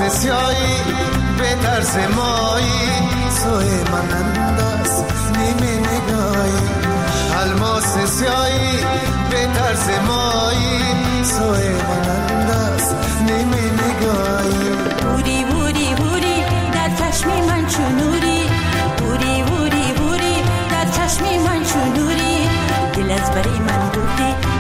سیایی به طرز مایی سوی من انداز نیمه نگاهی الماس سیایی به طرز مایی سوی من انداز نیمه نگاهی بوری بوری بوری در چشم من چونوری بوری بوری بوری در چشم من چونوری دل از بری من بودی